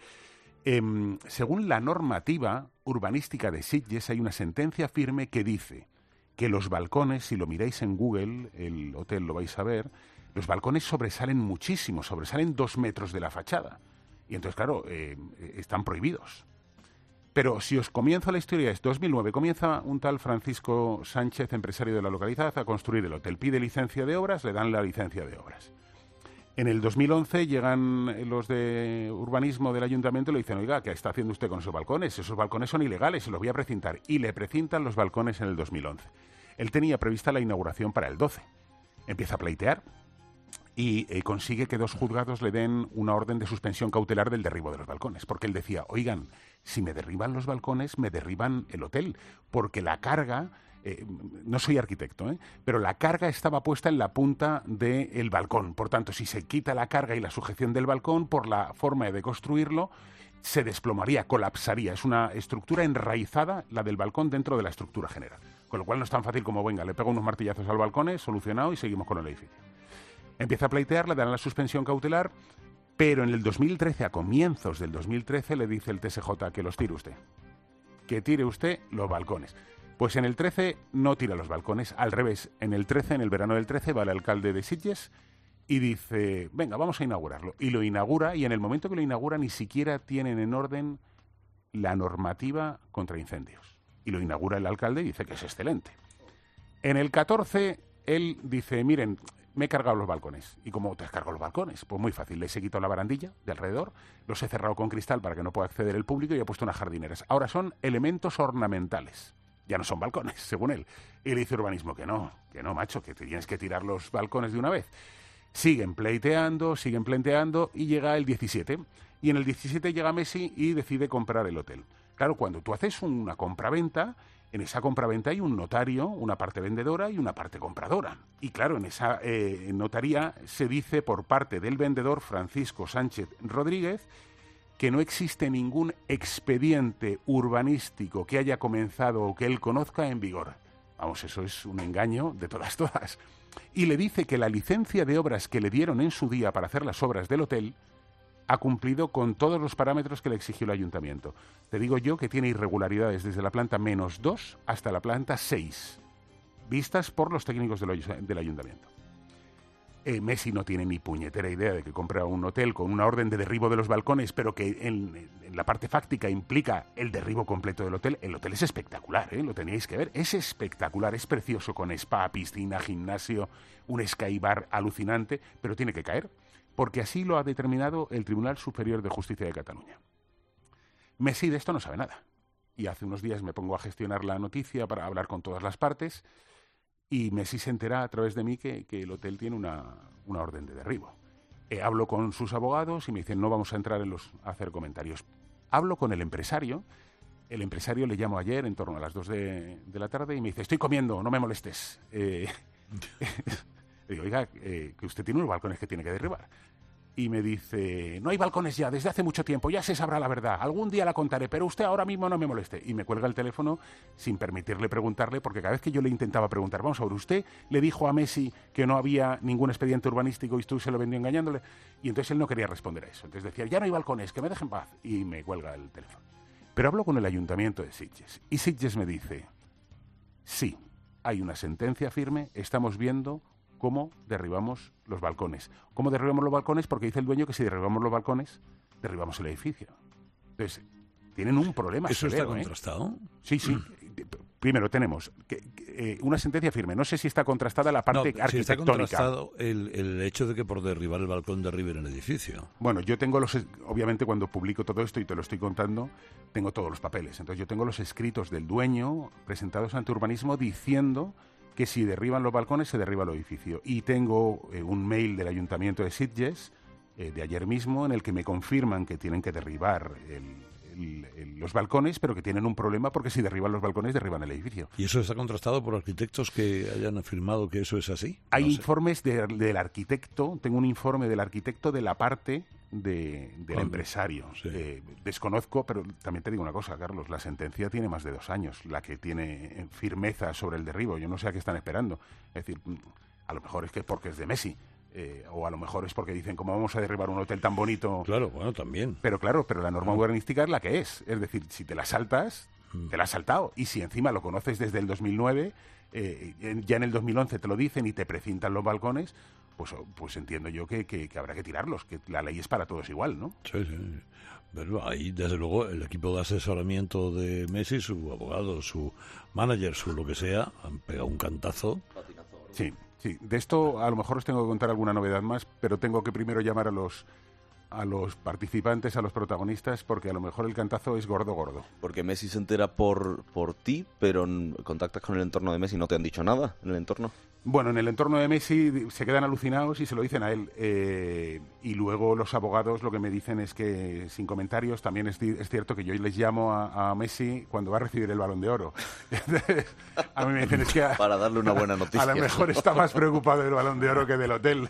Según la normativa urbanística de Sitges, hay una sentencia firme que dice que los balcones, si lo miráis en Google, el hotel lo vais a ver, los balcones sobresalen muchísimo, sobresalen 2 metros de la fachada. Y entonces, claro, están prohibidos. Pero si os comienzo la historia, es 2009, comienza un tal Francisco Sánchez, empresario de la localidad, a construir el hotel. Pide licencia de obras, le dan la licencia de obras. En el 2011 llegan los de urbanismo del ayuntamiento y le dicen, oiga, ¿qué está haciendo usted con esos balcones? Esos balcones son ilegales, se los voy a precintar. Y le precintan los balcones en el 2011. Él tenía prevista la inauguración para el 12. Empieza a pleitear y consigue que 2 juzgados le den una orden de suspensión cautelar del derribo de los balcones. Porque él decía, oigan, si me derriban los balcones, me derriban el hotel, porque la carga, no soy arquitecto, pero la carga estaba puesta en la punta del balcón. Por tanto, si se quita la carga y la sujeción del balcón, por la forma de construirlo, se desplomaría, colapsaría. Es una estructura enraizada, la del balcón, dentro de la estructura general. Con lo cual no es tan fácil como, venga, le pego unos martillazos al balcón, solucionado y seguimos con el edificio. Empieza a pleitear, le dan la suspensión cautelar, pero en el 2013, a comienzos del 2013, le dice el TSJ que los tire usted. Que tire usted los balcones. Pues en el 13 no tira los balcones, al revés. En el 13, en el verano del 13, va el alcalde de Sitges y dice, venga, vamos a inaugurarlo. Y lo inaugura, y en el momento que lo inaugura ni siquiera tienen en orden la normativa contra incendios. Y lo inaugura el alcalde y dice que es excelente. En el 14, él dice, miren, me he cargado los balcones. ¿Y cómo te has cargado los balcones? Pues muy fácil, les he quitado la barandilla de alrededor, los he cerrado con cristal para que no pueda acceder el público y he puesto unas jardineras. Ahora son elementos ornamentales. Ya no son balcones, según él. Y le dice urbanismo que no, macho, que tienes que tirar los balcones de una vez. Siguen pleiteando y llega el 17. Y en el 17 llega Messi y decide comprar el hotel. Claro, cuando tú haces una compraventa, en esa compraventa hay un notario, una parte vendedora y una parte compradora. Y claro, en esa notaría se dice por parte del vendedor, Francisco Sánchez Rodríguez, que no existe ningún expediente urbanístico que haya comenzado o que él conozca en vigor. Vamos, eso es un engaño de todas. Y le dice que la licencia de obras que le dieron en su día para hacer las obras del hotel ha cumplido con todos los parámetros que le exigió el ayuntamiento. Te digo yo que tiene irregularidades desde la planta -2 hasta la planta 6, vistas por los técnicos del ayuntamiento. Messi no tiene ni puñetera idea de que compra un hotel con una orden de derribo de los balcones, pero que en la parte fáctica implica el derribo completo del hotel. El hotel es espectacular, lo teníais que ver. Es espectacular, es precioso, con spa, piscina, gimnasio, un sky bar alucinante, pero tiene que caer, porque así lo ha determinado el Tribunal Superior de Justicia de Cataluña. Messi de esto no sabe nada. Y hace unos días me pongo a gestionar la noticia para hablar con todas las partes. Y Messi se entera a través de mí que el hotel tiene una orden de derribo. Hablo con sus abogados y me dicen, no vamos a entrar a hacer comentarios. Hablo con el empresario le llamo ayer en torno a las 2 de la tarde y me dice, estoy comiendo, no me molestes. Le digo, oiga, que usted tiene unos balcones que tiene que derribar. Y me dice, no hay balcones ya, desde hace mucho tiempo, ya se sabrá la verdad, algún día la contaré, pero usted ahora mismo no me moleste. Y me cuelga el teléfono sin permitirle preguntarle, porque cada vez que yo le intentaba preguntar, vamos a ver, usted le dijo a Messi que no había ningún expediente urbanístico y tú se lo vendió engañándole, y entonces él no quería responder a eso. Entonces decía, ya no hay balcones, que me dejen paz, y me cuelga el teléfono. Pero hablo con el ayuntamiento de Sitges, y Sitges me dice, sí, hay una sentencia firme, estamos viendo cómo derribamos los balcones. ¿Cómo derribamos los balcones? Porque dice el dueño que si derribamos los balcones, derribamos el edificio. Entonces, tienen un problema. ¿Eso severo, está contrastado? Sí. Primero tenemos una sentencia firme. No sé si está contrastada la parte arquitectónica. Si está contrastado el hecho de que por derribar el balcón derriben el edificio. Bueno, yo tengo obviamente cuando publico todo esto y te lo estoy contando, tengo todos los papeles. Entonces yo tengo los escritos del dueño presentados ante urbanismo diciendo que si derriban los balcones se derriba el edificio. Y tengo un mail del Ayuntamiento de Sitges de ayer mismo en el que me confirman que tienen que derribar los balcones, pero que tienen un problema porque si derriban los balcones derriban el edificio. ¿Y eso está contrastado por arquitectos que hayan afirmado que eso es así? Hay informes del arquitecto, tengo un informe del arquitecto de la parte del empresario. Sí. Desconozco, pero también te digo una cosa, Carlos, la sentencia tiene más de 2 años, la que tiene firmeza sobre el derribo. Yo no sé a qué están esperando. Es decir, a lo mejor es que porque es de Messi. O a lo mejor es porque dicen, ¿cómo vamos a derribar un hotel tan bonito? Claro, bueno, también. Pero la norma urbanística es la que es. Es decir, si te la saltas, te la has saltado. Y si encima lo conoces desde el 2009, ya en el 2011 te lo dicen y te precintan los balcones, pues entiendo yo que habrá que tirarlos, que la ley es para todos igual, ¿no? Sí. Pero ahí, desde luego, el equipo de asesoramiento de Messi, su abogado, su manager, su lo que sea, han pegado un cantazo. Sí, de esto a lo mejor os tengo que contar alguna novedad más, pero tengo que primero llamar a los participantes, a los protagonistas, porque a lo mejor el cantazo es gordo. Porque Messi se entera por ti, pero contactas con el entorno de Messi, ¿no te han dicho nada en el entorno? Bueno, en el entorno de Messi se quedan alucinados y se lo dicen a él. Y luego los abogados lo que me dicen es que, sin comentarios, también es cierto que yo les llamo a Messi cuando va a recibir el Balón de Oro. A mí me dicen es que... Para darle una buena noticia. A lo mejor está más preocupado del Balón de Oro que del hotel.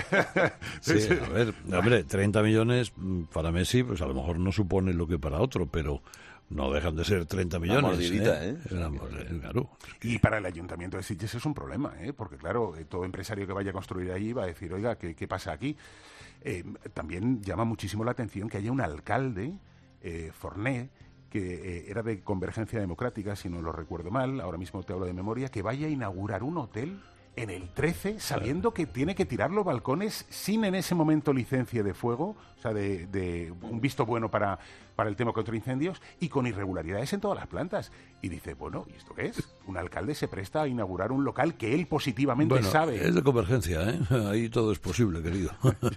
Sí, a ver, hombre, 30 millones para Messi, pues a lo mejor no supone lo que para otro, pero... No dejan de ser 30 millones. Una mordidita, claro. Y para el Ayuntamiento de Sitges es un problema, porque claro, todo empresario que vaya a construir allí va a decir, oiga, ¿qué pasa aquí? También llama muchísimo la atención que haya un alcalde, Forné, que era de Convergencia Democrática, si no lo recuerdo mal, ahora mismo te hablo de memoria, que vaya a inaugurar un hotel en el 13, sabiendo que tiene que tirar los balcones sin en ese momento licencia de fuego, o sea, de un visto bueno para el tema contra incendios, y con irregularidades en todas las plantas. Y dice, bueno, ¿y esto qué es? Un alcalde se presta a inaugurar un local que él positivamente sabe. Es de Convergencia, ¿eh? Ahí todo es posible, querido.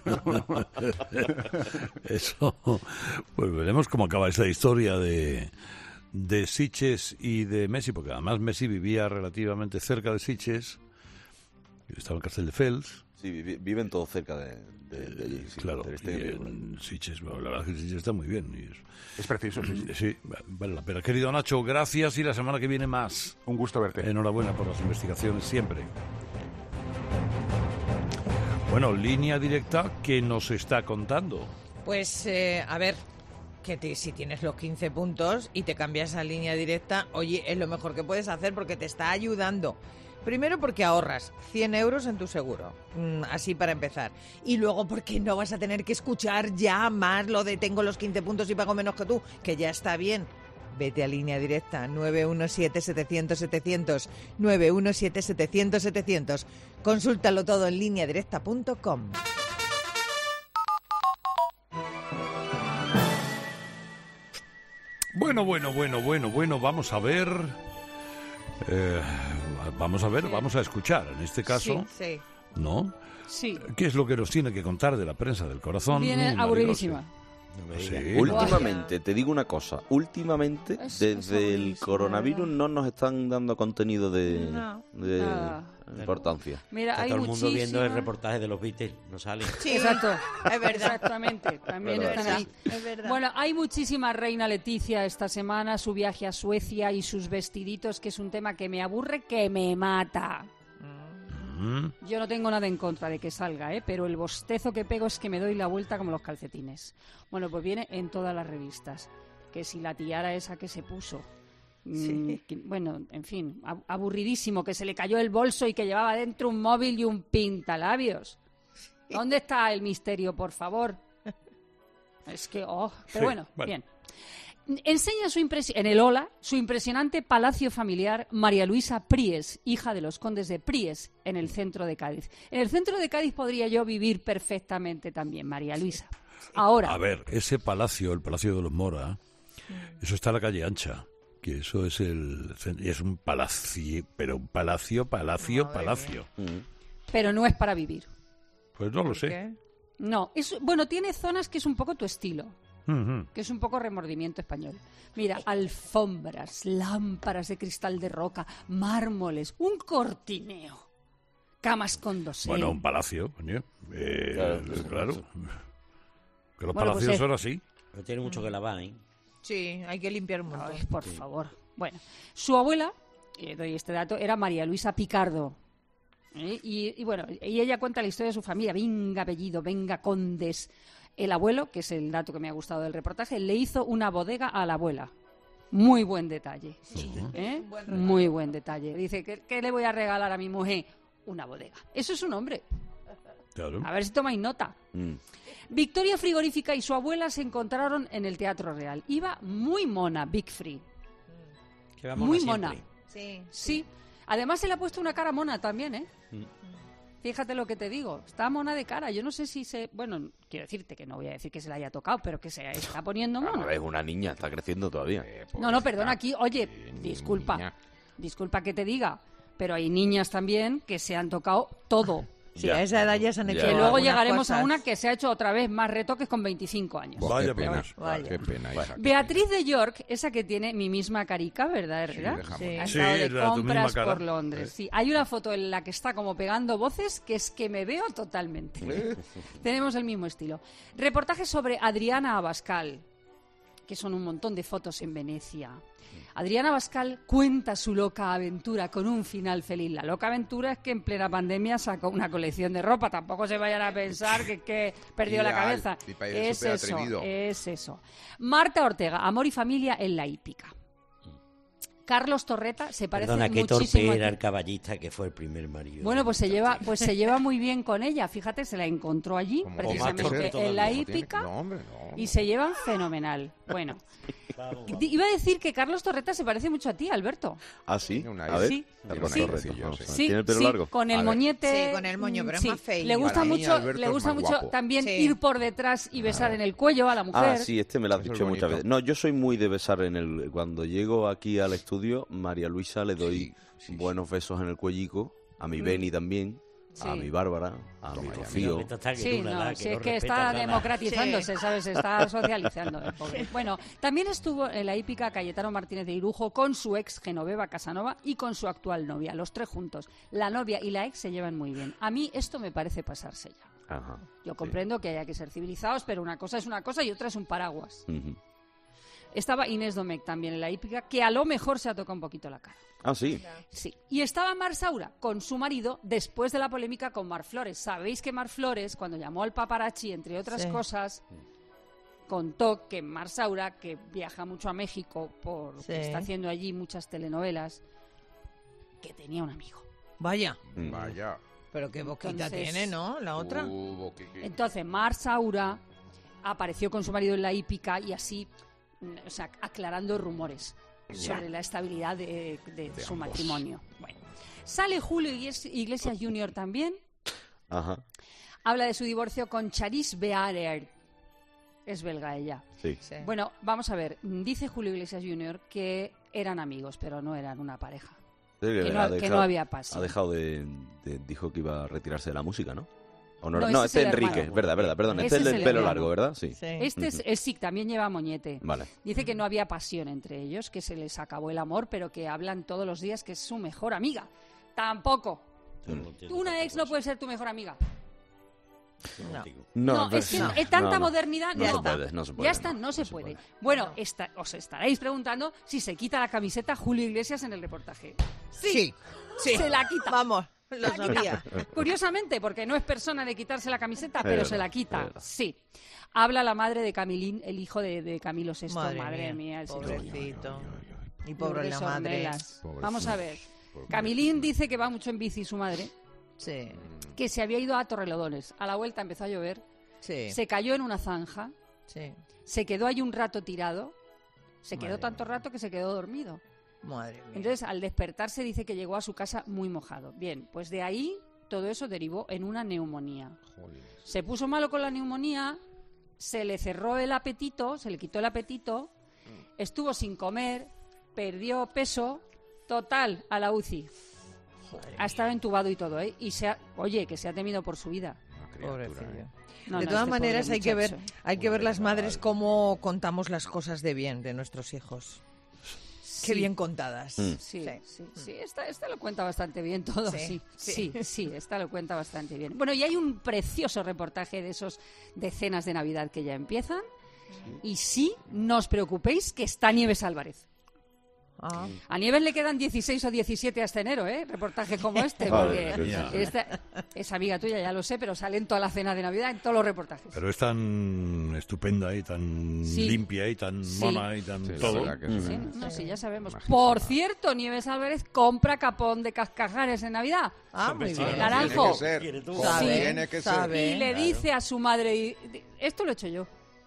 Eso, pues veremos cómo acaba esta historia de Sitges y de Messi, porque además Messi vivía relativamente cerca de Sitges. Estaba en Castelldefels. Sí, viven todos cerca de allí. Sí, claro, y en Sitges, la verdad es que Sitges está muy bien. Es precioso, sí. Sí, vale la pena. Querido Nacho, gracias y la semana que viene más. Un gusto verte. Enhorabuena por las investigaciones siempre. Bueno, línea directa, ¿qué nos está contando? Pues, a ver, si tienes los 15 puntos y te cambias a línea directa, oye, es lo mejor que puedes hacer porque te está ayudando. Primero porque ahorras 100 euros en tu seguro, así para empezar. Y luego porque no vas a tener que escuchar ya más lo de tengo los 15 puntos y pago menos que tú, que ya está bien. Vete a línea directa, 917-700-700, 917-700-700. Consúltalo todo en lineadirecta.com. Bueno, vamos a ver... vamos a escuchar, en este caso, sí. ¿no? Sí. ¿Qué es lo que nos tiene que contar de la prensa del corazón? Viene aburridísima. Sí. Últimamente, te digo una cosa, desde el coronavirus no nos están dando contenido de importancia. Mira, está hay todo el mundo viendo el muchísima... reportaje de los Beatles, no sale. Sí, exacto, es verdad. Exactamente, también están ahí. Es verdad. Bueno, hay muchísima reina Leticia esta semana, su viaje a Suecia y sus vestiditos, que es un tema que me aburre, que me mata. Yo no tengo nada en contra de que salga, pero el bostezo que pego es que me doy la vuelta como los calcetines. Bueno, pues viene en todas las revistas. Que si la tiara esa que se puso... Sí. Bueno, en fin, aburridísimo, que se le cayó el bolso y que llevaba dentro un móvil y un pintalabios. ¿Dónde está el misterio, por favor? Es que, pero bueno, bien. Enseña en el Ola su impresionante palacio familiar María Luisa Pries, hija de los condes de Pries, en el centro de Cádiz. En el centro de Cádiz podría yo vivir perfectamente también, María Luisa. Ahora. A ver, ese palacio, el Palacio de los Mora, eso está en la calle Ancha, que eso es es un palacio, pero un palacio. Pero no es para vivir. Pues no lo sé. No, tiene zonas que es un poco tu estilo. Que es un poco remordimiento español. Mira, alfombras, lámparas de cristal de roca, mármoles, un cortineo, camas con dosel. Bueno, un palacio, coño. Claro. Que los palacios pues son así. Pero tiene mucho que lavar, ¿eh? Sí, hay que limpiar un montón. Ay, por favor. Bueno, su abuela, doy este dato, era María Luisa Picardo. Y bueno, y ella cuenta la historia de su familia. Venga apellido, venga condes. El abuelo, que es el dato que me ha gustado del reportaje, le hizo una bodega a la abuela. Muy buen detalle. Sí. Muy buen detalle. Dice, ¿qué le voy a regalar a mi mujer? Una bodega. Eso es un hombre. Claro. A ver si tomáis nota. Victoria Frigorífica y su abuela se encontraron en el Teatro Real. Iba muy mona, Big Free. Muy mona. Sí. Además se le ha puesto una cara mona también, ¿eh? Fíjate lo que te digo, está mona de cara. Yo no sé si bueno, quiero decirte que no voy a decir que se la haya tocado, pero que se está poniendo mona. Es una niña, está creciendo todavía. No, perdona, aquí, oye, disculpa que te diga, pero hay niñas también que se han tocado todo. Sí, a esa edad ya se han hecho. Que luego llegaremos a una que se ha hecho otra vez más retoques con 25 años. Vaya qué pena. Beatriz de York, esa que tiene mi misma carica, ¿verdad? Sí. Ha estado de compras por Londres. Sí, hay una foto en la que está como pegando voces que es que me veo totalmente. Tenemos el mismo estilo. Reportaje sobre Adriana Abascal, que son un montón de fotos en Venecia. Adriana Abascal cuenta su loca aventura con un final feliz. La loca aventura es que en plena pandemia sacó una colección de ropa. Tampoco se vayan a pensar que perdió la cabeza. Es eso. Marta Ortega, Amor y Familia en la hípica. Carlos Torreta se parece muchísimo. Perdona, qué torpe era el caballista que fue el primer marido. Bueno, pues se lleva muy bien con ella. Fíjate, se la encontró allí, precisamente en la hípica. No, hombre, no. Y se llevan fenomenal. Bueno, iba a decir que Carlos Torreta se parece mucho a ti, Alberto. ¿Ah, sí? A ver. Sí. ¿Tiene el pelo largo? Con el moñete. Sí, con el moño, pero es más feo. Le gusta mucho también ir por detrás y besar en el cuello a la mujer. Ah, sí, me lo has dicho muchas veces. No, yo soy muy de besar cuando llego aquí al estudio, María Luisa le doy buenos besos en el cuellico, a mi Beni también. Sí. A mi Bárbara, a mi Rocío. Sí, es que está democratizándose, ¿sabes? Está socializando. Bueno, también estuvo en la hípica Cayetano Martínez de Irujo con su ex Genoveva Casanova y con su actual novia, los tres juntos. La novia y la ex se llevan muy bien. A mí esto me parece pasarse ya. Ajá, yo comprendo que haya que ser civilizados, pero una cosa es una cosa y otra es un paraguas. Estaba Inés Domecq también en la hípica, que a lo mejor se ha tocado un poquito la cara. Ah, sí. Sí. Y estaba Mar Saura con su marido después de la polémica con Mar Flores. Sabéis que Mar Flores, cuando llamó al paparazzi, entre otras cosas, contó que Mar Saura, que viaja mucho a México porque está haciendo allí muchas telenovelas, que tenía un amigo. Vaya. Vaya. Pero qué boquita tiene, ¿no? La otra. Entonces, Mar Saura apareció con su marido en la hípica y así, o sea, aclarando rumores sobre la estabilidad de su matrimonio. Bueno, sale Julio Iglesias Jr. también. Ajá. Habla de su divorcio con Charisse Bearer. Es belga ella. Sí. Bueno, vamos a ver. Dice Julio Iglesias Jr. que eran amigos, pero no eran una pareja. Sí, que no había pasión. Ha dejado dijo que iba a retirarse de la música, ¿no? No, este es Enrique, verdad, perdón. Este es el del pelo largo, ¿verdad? Sí. Este sí, también lleva moñete. Vale. Dice que no había pasión entre ellos, que se les acabó el amor, pero que hablan todos los días que es su mejor amiga. Tampoco. Una ex no puede ser tu mejor amiga. No, es que tanta modernidad no se puede. Ya está, no se puede. Bueno, os estaréis preguntando si se quita la camiseta Julio Iglesias en el reportaje. Sí. Se la quita. Vamos. Lo sabía. Curiosamente, porque no es persona de quitarse la camiseta, pero se la quita. Sí. Habla la madre de Camilín, el hijo de Camilo VI. Madre mía, el pobrecito. Y pobre la madre. Vamos a ver. Camilín dice que va mucho en bici su madre. Sí. Que se había ido a Torrelodones. A la vuelta empezó a llover. Sí. Se cayó en una zanja. Sí. Se quedó ahí un rato tirado. Se quedó tanto rato que se quedó dormido. Madre mía. Entonces, al despertarse, dice que llegó a su casa muy mojado. Bien, pues de ahí todo eso derivó en una neumonía. Joder. Se puso malo con la neumonía, se le cerró el apetito, se le quitó el apetito, estuvo sin comer, perdió peso, total, a la UCI. Joder. Ha estado entubado y todo, ¿eh? Y que se ha temido por su vida. Pobrecillo. De todas maneras, hay que ver las madres cómo contamos las cosas de bien de nuestros hijos. Qué bien contadas. Sí, esta lo cuenta bastante bien todo. Sí, esta lo cuenta bastante bien. Bueno, y hay un precioso reportaje de esos de cenas de Navidad que ya empiezan. Y sí, no os preocupéis que está Nieves Álvarez. A Nieves le quedan 16 o 17 hasta enero, ¿eh? Reportaje como este, porque es amiga tuya, ya lo sé, pero sale en toda la cena de Navidad, en todos los reportajes. Pero es tan estupenda y tan limpia y tan mona y tan todo. Sí, ya sabemos. Por cierto, Nieves Álvarez compra capón de cascajares en Navidad. Muy bien. Naranjo. Tiene que ser. Y le dice a su madre, esto lo he hecho yo.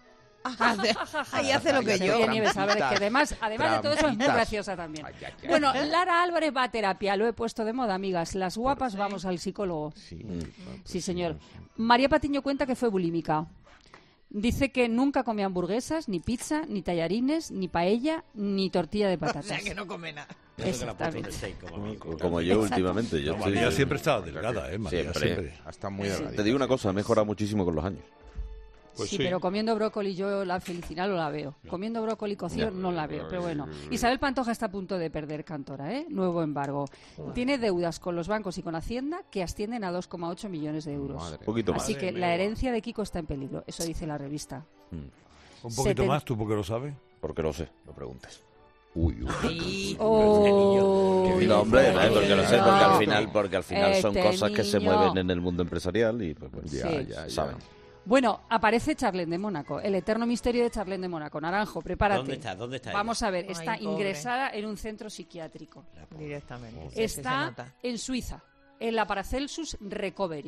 Ahí hace lo que yo. Nieves Álvarez, que además de todo eso es muy graciosa también. Bueno, Lara Álvarez va a terapia, lo he puesto de moda, amigas. Las guapas vamos al psicólogo. Sí, señor. María Patiño cuenta que fue bulímica. Dice que nunca come hamburguesas, ni pizza, ni tallarines, ni paella, ni tortilla de patatas. O sea, que no come nada. Exactamente. Como yo últimamente. María siempre está delgada, ¿eh? María siempre. Está muy delgada. Te digo una cosa, mejora muchísimo con los años. Pues sí, pero comiendo brócoli yo la felicidad no la veo. Comiendo brócoli cocido no la veo, pero bueno. Isabel Pantoja está a punto de perder Cantora, ¿eh? Nuevo embargo. Tiene deudas con los bancos y con Hacienda que ascienden a 2,8 millones de euros. Poquito más. Así que la herencia de Kiko está en peligro, eso dice la revista. Un poquito más, ¿tú por qué lo sabes? Porque lo sé, no preguntes. Uy. No, hombre, porque lo sé, porque al final son cosas que se mueven en el mundo empresarial y pues ya saben. Bueno, aparece Charlene de Mónaco, el eterno misterio de Charlene de Mónaco. Naranjo, prepárate. ¿Dónde está? Vamos a ver, está ingresada en un centro psiquiátrico. Directamente. Está en Suiza, en la Paracelsus Recovery.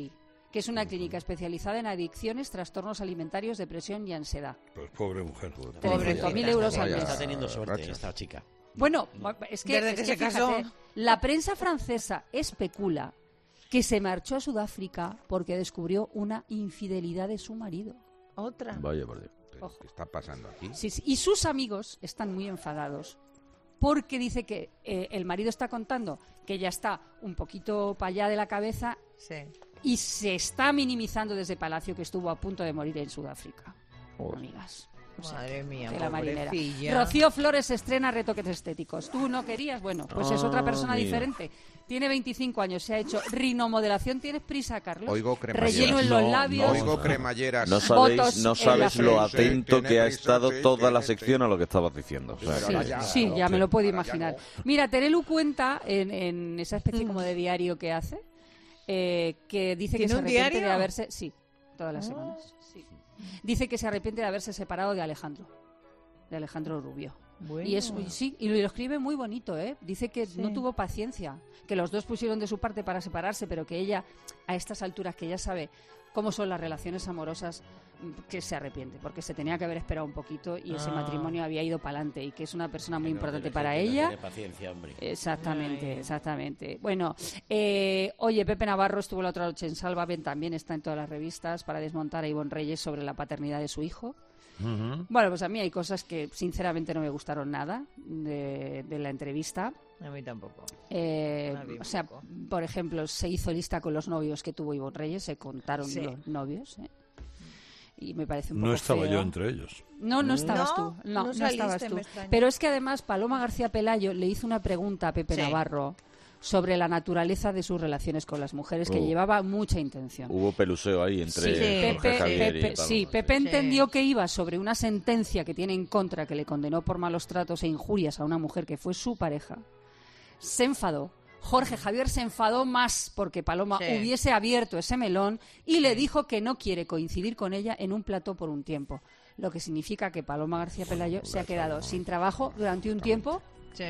que es una clínica especializada en adicciones, trastornos alimentarios, depresión y ansiedad. Pues pobre mujer. 35.000 euros al mes. Está teniendo suerte esta chica. Bueno, es que fíjate, la prensa francesa especula que se marchó a Sudáfrica porque descubrió una infidelidad de su marido. Otra. Vaya por Dios. ¿Qué está pasando aquí? Sí, y sus amigos están muy enfadados porque dice que el marido está contando que ya está un poquito para allá de la cabeza y se está minimizando desde Palacio que estuvo a punto de morir en Sudáfrica. Amigas. Madre mía, de la marinera. pobrecilla. Rocío Flores estrena retoques estéticos. ¿Tú no querías? Bueno, pues es otra persona diferente. Tiene 25 años, se ha hecho rinomodelación. ¿Tienes prisa, Carlos? Oigo cremalleras. Relleno en los labios. Oigo cremalleras. No sabéis lo atento que ha estado toda la sección a lo que estabas diciendo. O sea, sí, ya me lo puedo imaginar. Mira, Terelu cuenta en esa especie como de diario que hace, que dice que se arrepiente de haberse... Sí, todas las semanas. Sí. Dice que se arrepiente de haberse separado de Alejandro Rubio. Bueno. Y lo escribe muy bonito, ¿eh? Dice que no tuvo paciencia, que los dos pusieron de su parte para separarse, pero que ella, a estas alturas, que ya sabe cómo son las relaciones amorosas, que se arrepiente, porque se tenía que haber esperado un poquito y ese matrimonio había ido para adelante y que es una persona muy importante para ella. Tiene paciencia, hombre. Exactamente. Bueno, oye, Pepe Navarro estuvo la otra noche en Sálvame, también está en todas las revistas para desmontar a Ivonne Reyes sobre la paternidad de su hijo. Bueno, pues a mí hay cosas que sinceramente no me gustaron nada de la entrevista. A mí tampoco. O sea, por ejemplo, se hizo lista con los novios que tuvo Ivonne Reyes, se contaron los novios, y me parece un poco No estaba feo. Yo entre ellos. No estabas tú. No estabas tú. Pero es que además Paloma García Pelayo le hizo una pregunta a Pepe Navarro sobre la naturaleza de sus relaciones con las mujeres, que llevaba mucha intención. Hubo peluseo ahí entre Jorge Javier y Paloma. Pepe entendió que iba sobre una sentencia que tiene en contra, que le condenó por malos tratos e injurias a una mujer que fue su pareja. Se enfadó. Jorge Javier se enfadó más porque Paloma hubiese abierto ese melón y le dijo que no quiere coincidir con ella en un plató por un tiempo. Lo que significa que Paloma García Pelayo se ha quedado sin trabajo durante un tiempo.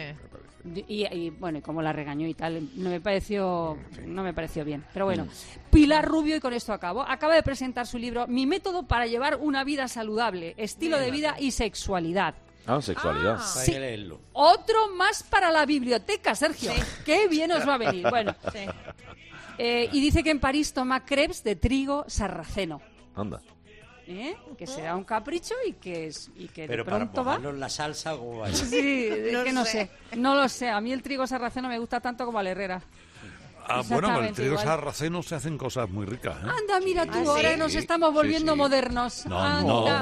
Y bueno, y como la regañó y tal, no me pareció bien. Pero bueno, Pilar Rubio, y con esto acaba de presentar su libro Mi método para llevar una vida saludable, estilo de vida y sexualidad. Sexualidad. Sí. Otro más para la biblioteca, Sergio. Qué bien os va a venir. Bueno, y dice que en París toma crepes de trigo sarraceno. Anda. Que será un capricho y que pero de pronto para va. en la salsa o algo. Sí, no lo sé. A mí el trigo sarraceno me gusta tanto como a la Herrera. Bueno, con el trigo sarraceno se hacen cosas muy ricas. Anda, mira tú, ahora nos estamos volviendo modernos. No.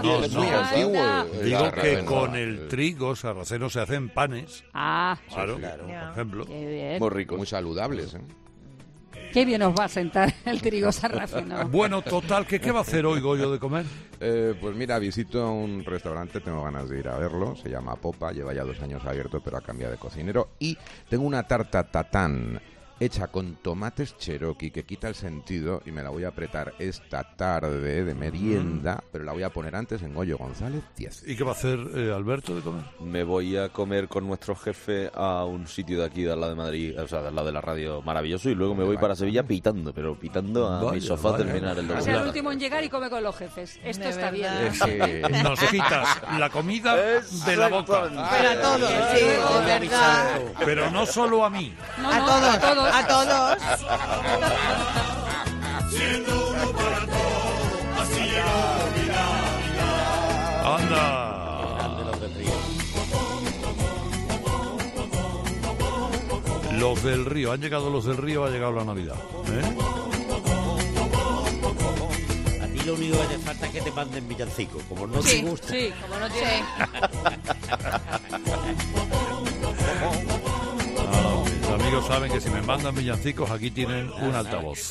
Digo que con el trigo sarraceno se hacen panes. Claro, por ejemplo. Muy ricos, muy saludables, Qué bien os va a sentar el trigo sarraceno. Bueno, total, ¿qué va a hacer hoy Goyo de comer? Pues mira, visito un restaurante, tengo ganas de ir a verlo, se llama Popa, lleva ya 2 años abierto, pero ha cambiado de cocinero, y tengo una tarta tatán hecha con tomates cherokee que quita el sentido y me la voy a apretar esta tarde de merienda, pero la voy a poner antes en Goyo González 10. ¿Y qué va a hacer Alberto de comer? Me voy a comer con nuestro jefe a un sitio de aquí, de al lado de Madrid, o sea, de al lado de la radio, maravilloso, y luego me voy para Sevilla pitando a mi sofá terminar el O sea, el último en llegar y come con los jefes. Esto está bien. Nos quitas la comida de la boca. Pero a todos, sí, de verdad. Pero no solo a mí. A todos. Siendo uno para todos, así llegó mi Navidad. ¡Anda! Los del Río, han llegado los del Río, ha llegado la Navidad. A ti lo único que te falta es que te manden villancico, como no te gusta. Sí, como no tiene. Mis amigos saben que si me mandan villancicos, aquí tienen un altavoz.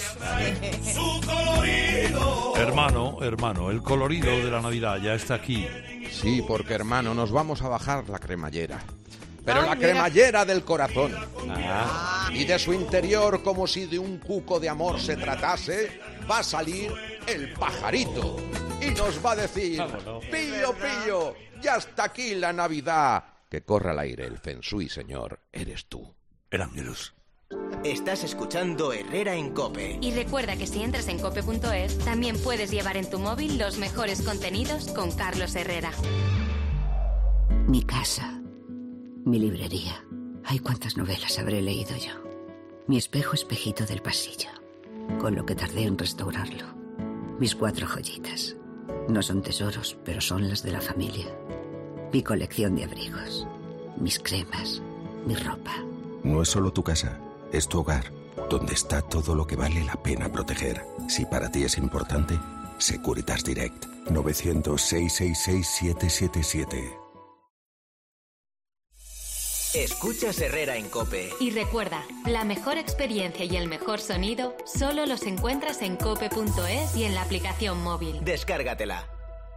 Hermano, el colorido de la Navidad ya está aquí. Sí, porque hermano, nos vamos a bajar la cremallera. Pero la cremallera del corazón. Y de su interior, como si de un cuco de amor se tratase, va a salir el pajarito. Y nos va a decir, Pío, ya está aquí la Navidad. Que corra al aire el Feng Shui, señor, eres tú. El Ángelus. Estás escuchando Herrera en COPE. Y recuerda que si entras en cope.es, también puedes llevar en tu móvil los mejores contenidos con Carlos Herrera. Mi casa, mi librería. Ay, cuántas novelas habré leído yo. Mi espejo espejito del pasillo, con lo que tardé en restaurarlo. Mis 4 joyitas. No son tesoros, pero son las de la familia. Mi colección de abrigos, mis cremas, mi ropa. No es solo tu casa, es tu hogar, donde está todo lo que vale la pena proteger. Si para ti es importante, Securitas Direct. 900-666-777. Escuchas Herrera en COPE. Y recuerda, la mejor experiencia y el mejor sonido solo los encuentras en cope.es y en la aplicación móvil. Descárgatela.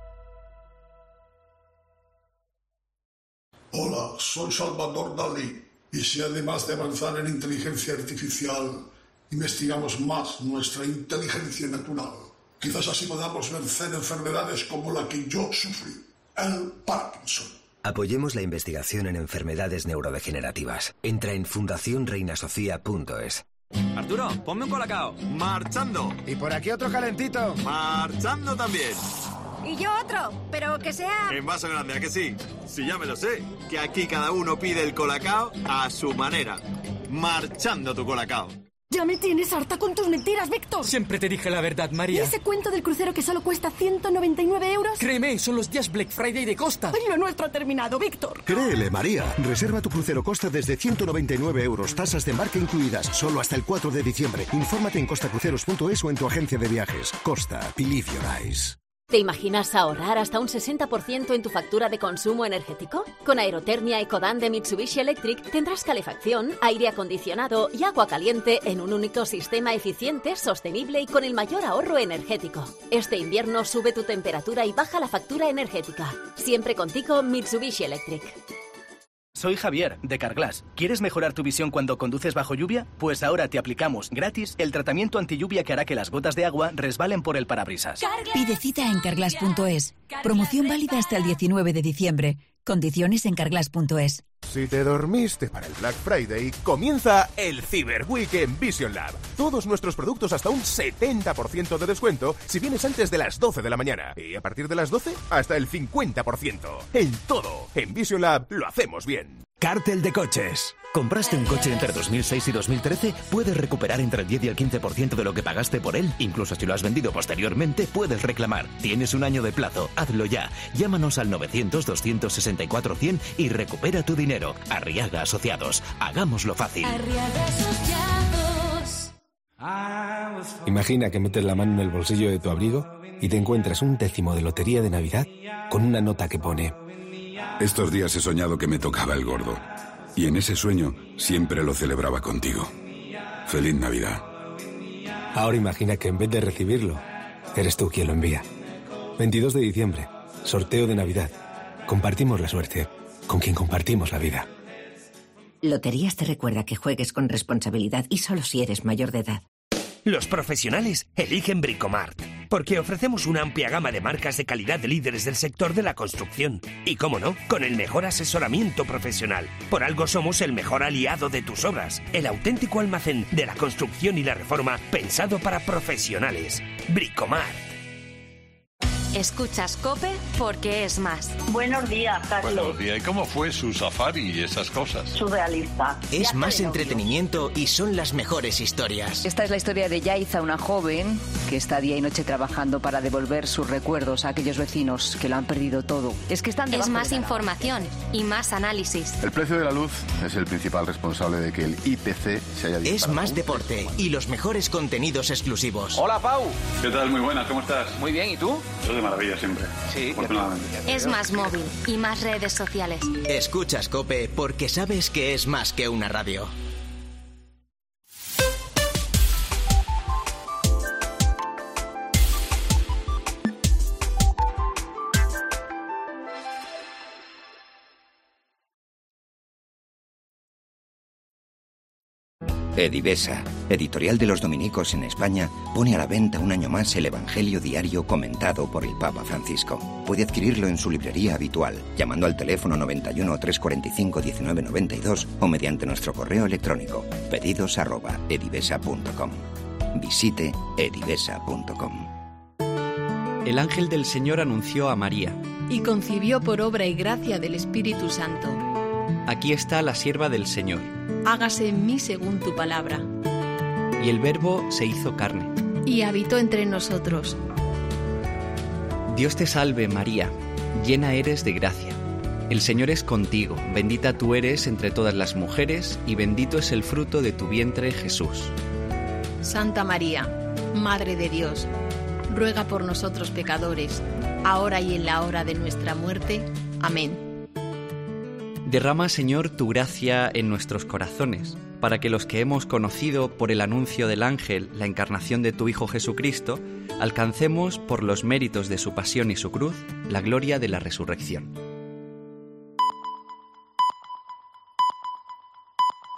Hola, soy Salvador Dalí. Y si además de avanzar en inteligencia artificial, investigamos más nuestra inteligencia natural, quizás así podamos vencer enfermedades como la que yo sufrí, el Parkinson. Apoyemos la investigación en enfermedades neurodegenerativas. Entra en fundacionreinasofía.es. Arturo, ponme un colacao. Marchando. Y por aquí otro calentito. Marchando también. Y yo otro, pero que sea... En vaso grande, ¿a que sí? Sí, ya me lo sé. Que aquí cada uno pide el colacao a su manera. Marchando tu colacao. Ya me tienes harta con tus mentiras, Víctor. Siempre te dije la verdad, María. ¿Y ese cuento del crucero que solo cuesta 199 euros? Créeme, son los días Black Friday de Costa. Ay, lo nuestro ha terminado, Víctor. Créele, María. Reserva tu crucero Costa desde 199 euros, tasas de embarque incluidas, solo hasta el 4 de diciembre. Infórmate en costacruceros.es o en tu agencia de viajes. Costa, believe your eyes. ¿Te imaginas ahorrar hasta un 60% en tu factura de consumo energético? Con Aerotermia Ecodan de Mitsubishi Electric tendrás calefacción, aire acondicionado y agua caliente en un único sistema eficiente, sostenible y con el mayor ahorro energético. Este invierno sube tu temperatura y baja la factura energética. Siempre contigo, Mitsubishi Electric. Soy Javier, de Carglass. ¿Quieres mejorar tu visión cuando conduces bajo lluvia? Pues ahora te aplicamos gratis el tratamiento antilluvia que hará que las gotas de agua resbalen por el parabrisas. Pide cita en carglass.es. Promoción válida hasta el 19 de diciembre. Condiciones en carglass.es. Si te dormiste para el Black Friday, comienza el Cyber Week en Vision Lab. Todos nuestros productos hasta un 70% de descuento si vienes antes de las 12 de la mañana. Y a partir de las 12, hasta el 50%. En todo. En Vision Lab lo hacemos bien. Cártel de coches. ¿Compraste un coche entre 2006 y 2013? Puedes recuperar entre el 10 y el 15% de lo que pagaste por él. Incluso si lo has vendido posteriormente, puedes reclamar. Tienes un año de plazo. Hazlo ya. Llámanos al 900-264-100 y recupera tu dinero. Arriaga Asociados. Hagámoslo fácil. Arriaga Asociados. Imagina que metes la mano en el bolsillo de tu abrigo y te encuentras un décimo de lotería de Navidad con una nota que pone: estos días he soñado que me tocaba el gordo. Y en ese sueño siempre lo celebraba contigo. ¡Feliz Navidad! Ahora imagina que en vez de recibirlo, eres tú quien lo envía. 22 de diciembre, sorteo de Navidad. Compartimos la suerte con quien compartimos la vida. Loterías te recuerda que juegues con responsabilidad y solo si eres mayor de edad. Los profesionales eligen Bricomart, porque ofrecemos una amplia gama de marcas de calidad de líderes del sector de la construcción. Y cómo no, con el mejor asesoramiento profesional. Por algo somos el mejor aliado de tus obras, el auténtico almacén de la construcción y la reforma pensado para profesionales. Bricomart. Escuchas COPE porque es más. Buenos días, Carlos. Buenos días. ¿Y cómo fue su safari y esas cosas? Surrealista. Es más entretenimiento y son las mejores historias. Esta es la historia de Yaiza, una joven que está día y noche trabajando para devolver sus recuerdos a aquellos vecinos que lo han perdido todo. Es que están Es más información y más análisis. El precio de la luz es el principal responsable de que el IPC se haya disparado. Es más deporte y los mejores contenidos exclusivos. Hola, Pau. ¿Qué tal? Muy buenas, ¿cómo estás? Muy bien, ¿y tú? Yo de maravilla siempre. Sí. Afortunadamente. Es más móvil y más redes sociales. Escuchas COPE porque sabes que es más que una radio. Edivesa, editorial de los dominicos en España, pone a la venta un año más el Evangelio diario comentado por el Papa Francisco. Puede adquirirlo en su librería habitual, llamando al teléfono 91 345 1992 o mediante nuestro correo electrónico, pedidos@edivesa.com. Visite edivesa.com. El ángel del Señor anunció a María. Y concibió por obra y gracia del Espíritu Santo. Aquí está la sierva del Señor. Hágase en mí según tu palabra. Y el Verbo se hizo carne. Y habitó entre nosotros. Dios te salve, María, llena eres de gracia. El Señor es contigo, bendita tú eres entre todas las mujeres, y bendito es el fruto de tu vientre, Jesús. Santa María, Madre de Dios, ruega por nosotros pecadores, ahora y en la hora de nuestra muerte. Amén. Derrama, Señor, tu gracia en nuestros corazones, para que los que hemos conocido por el anuncio del ángel la encarnación de tu Hijo Jesucristo, alcancemos, por los méritos de su pasión y su cruz, la gloria de la resurrección.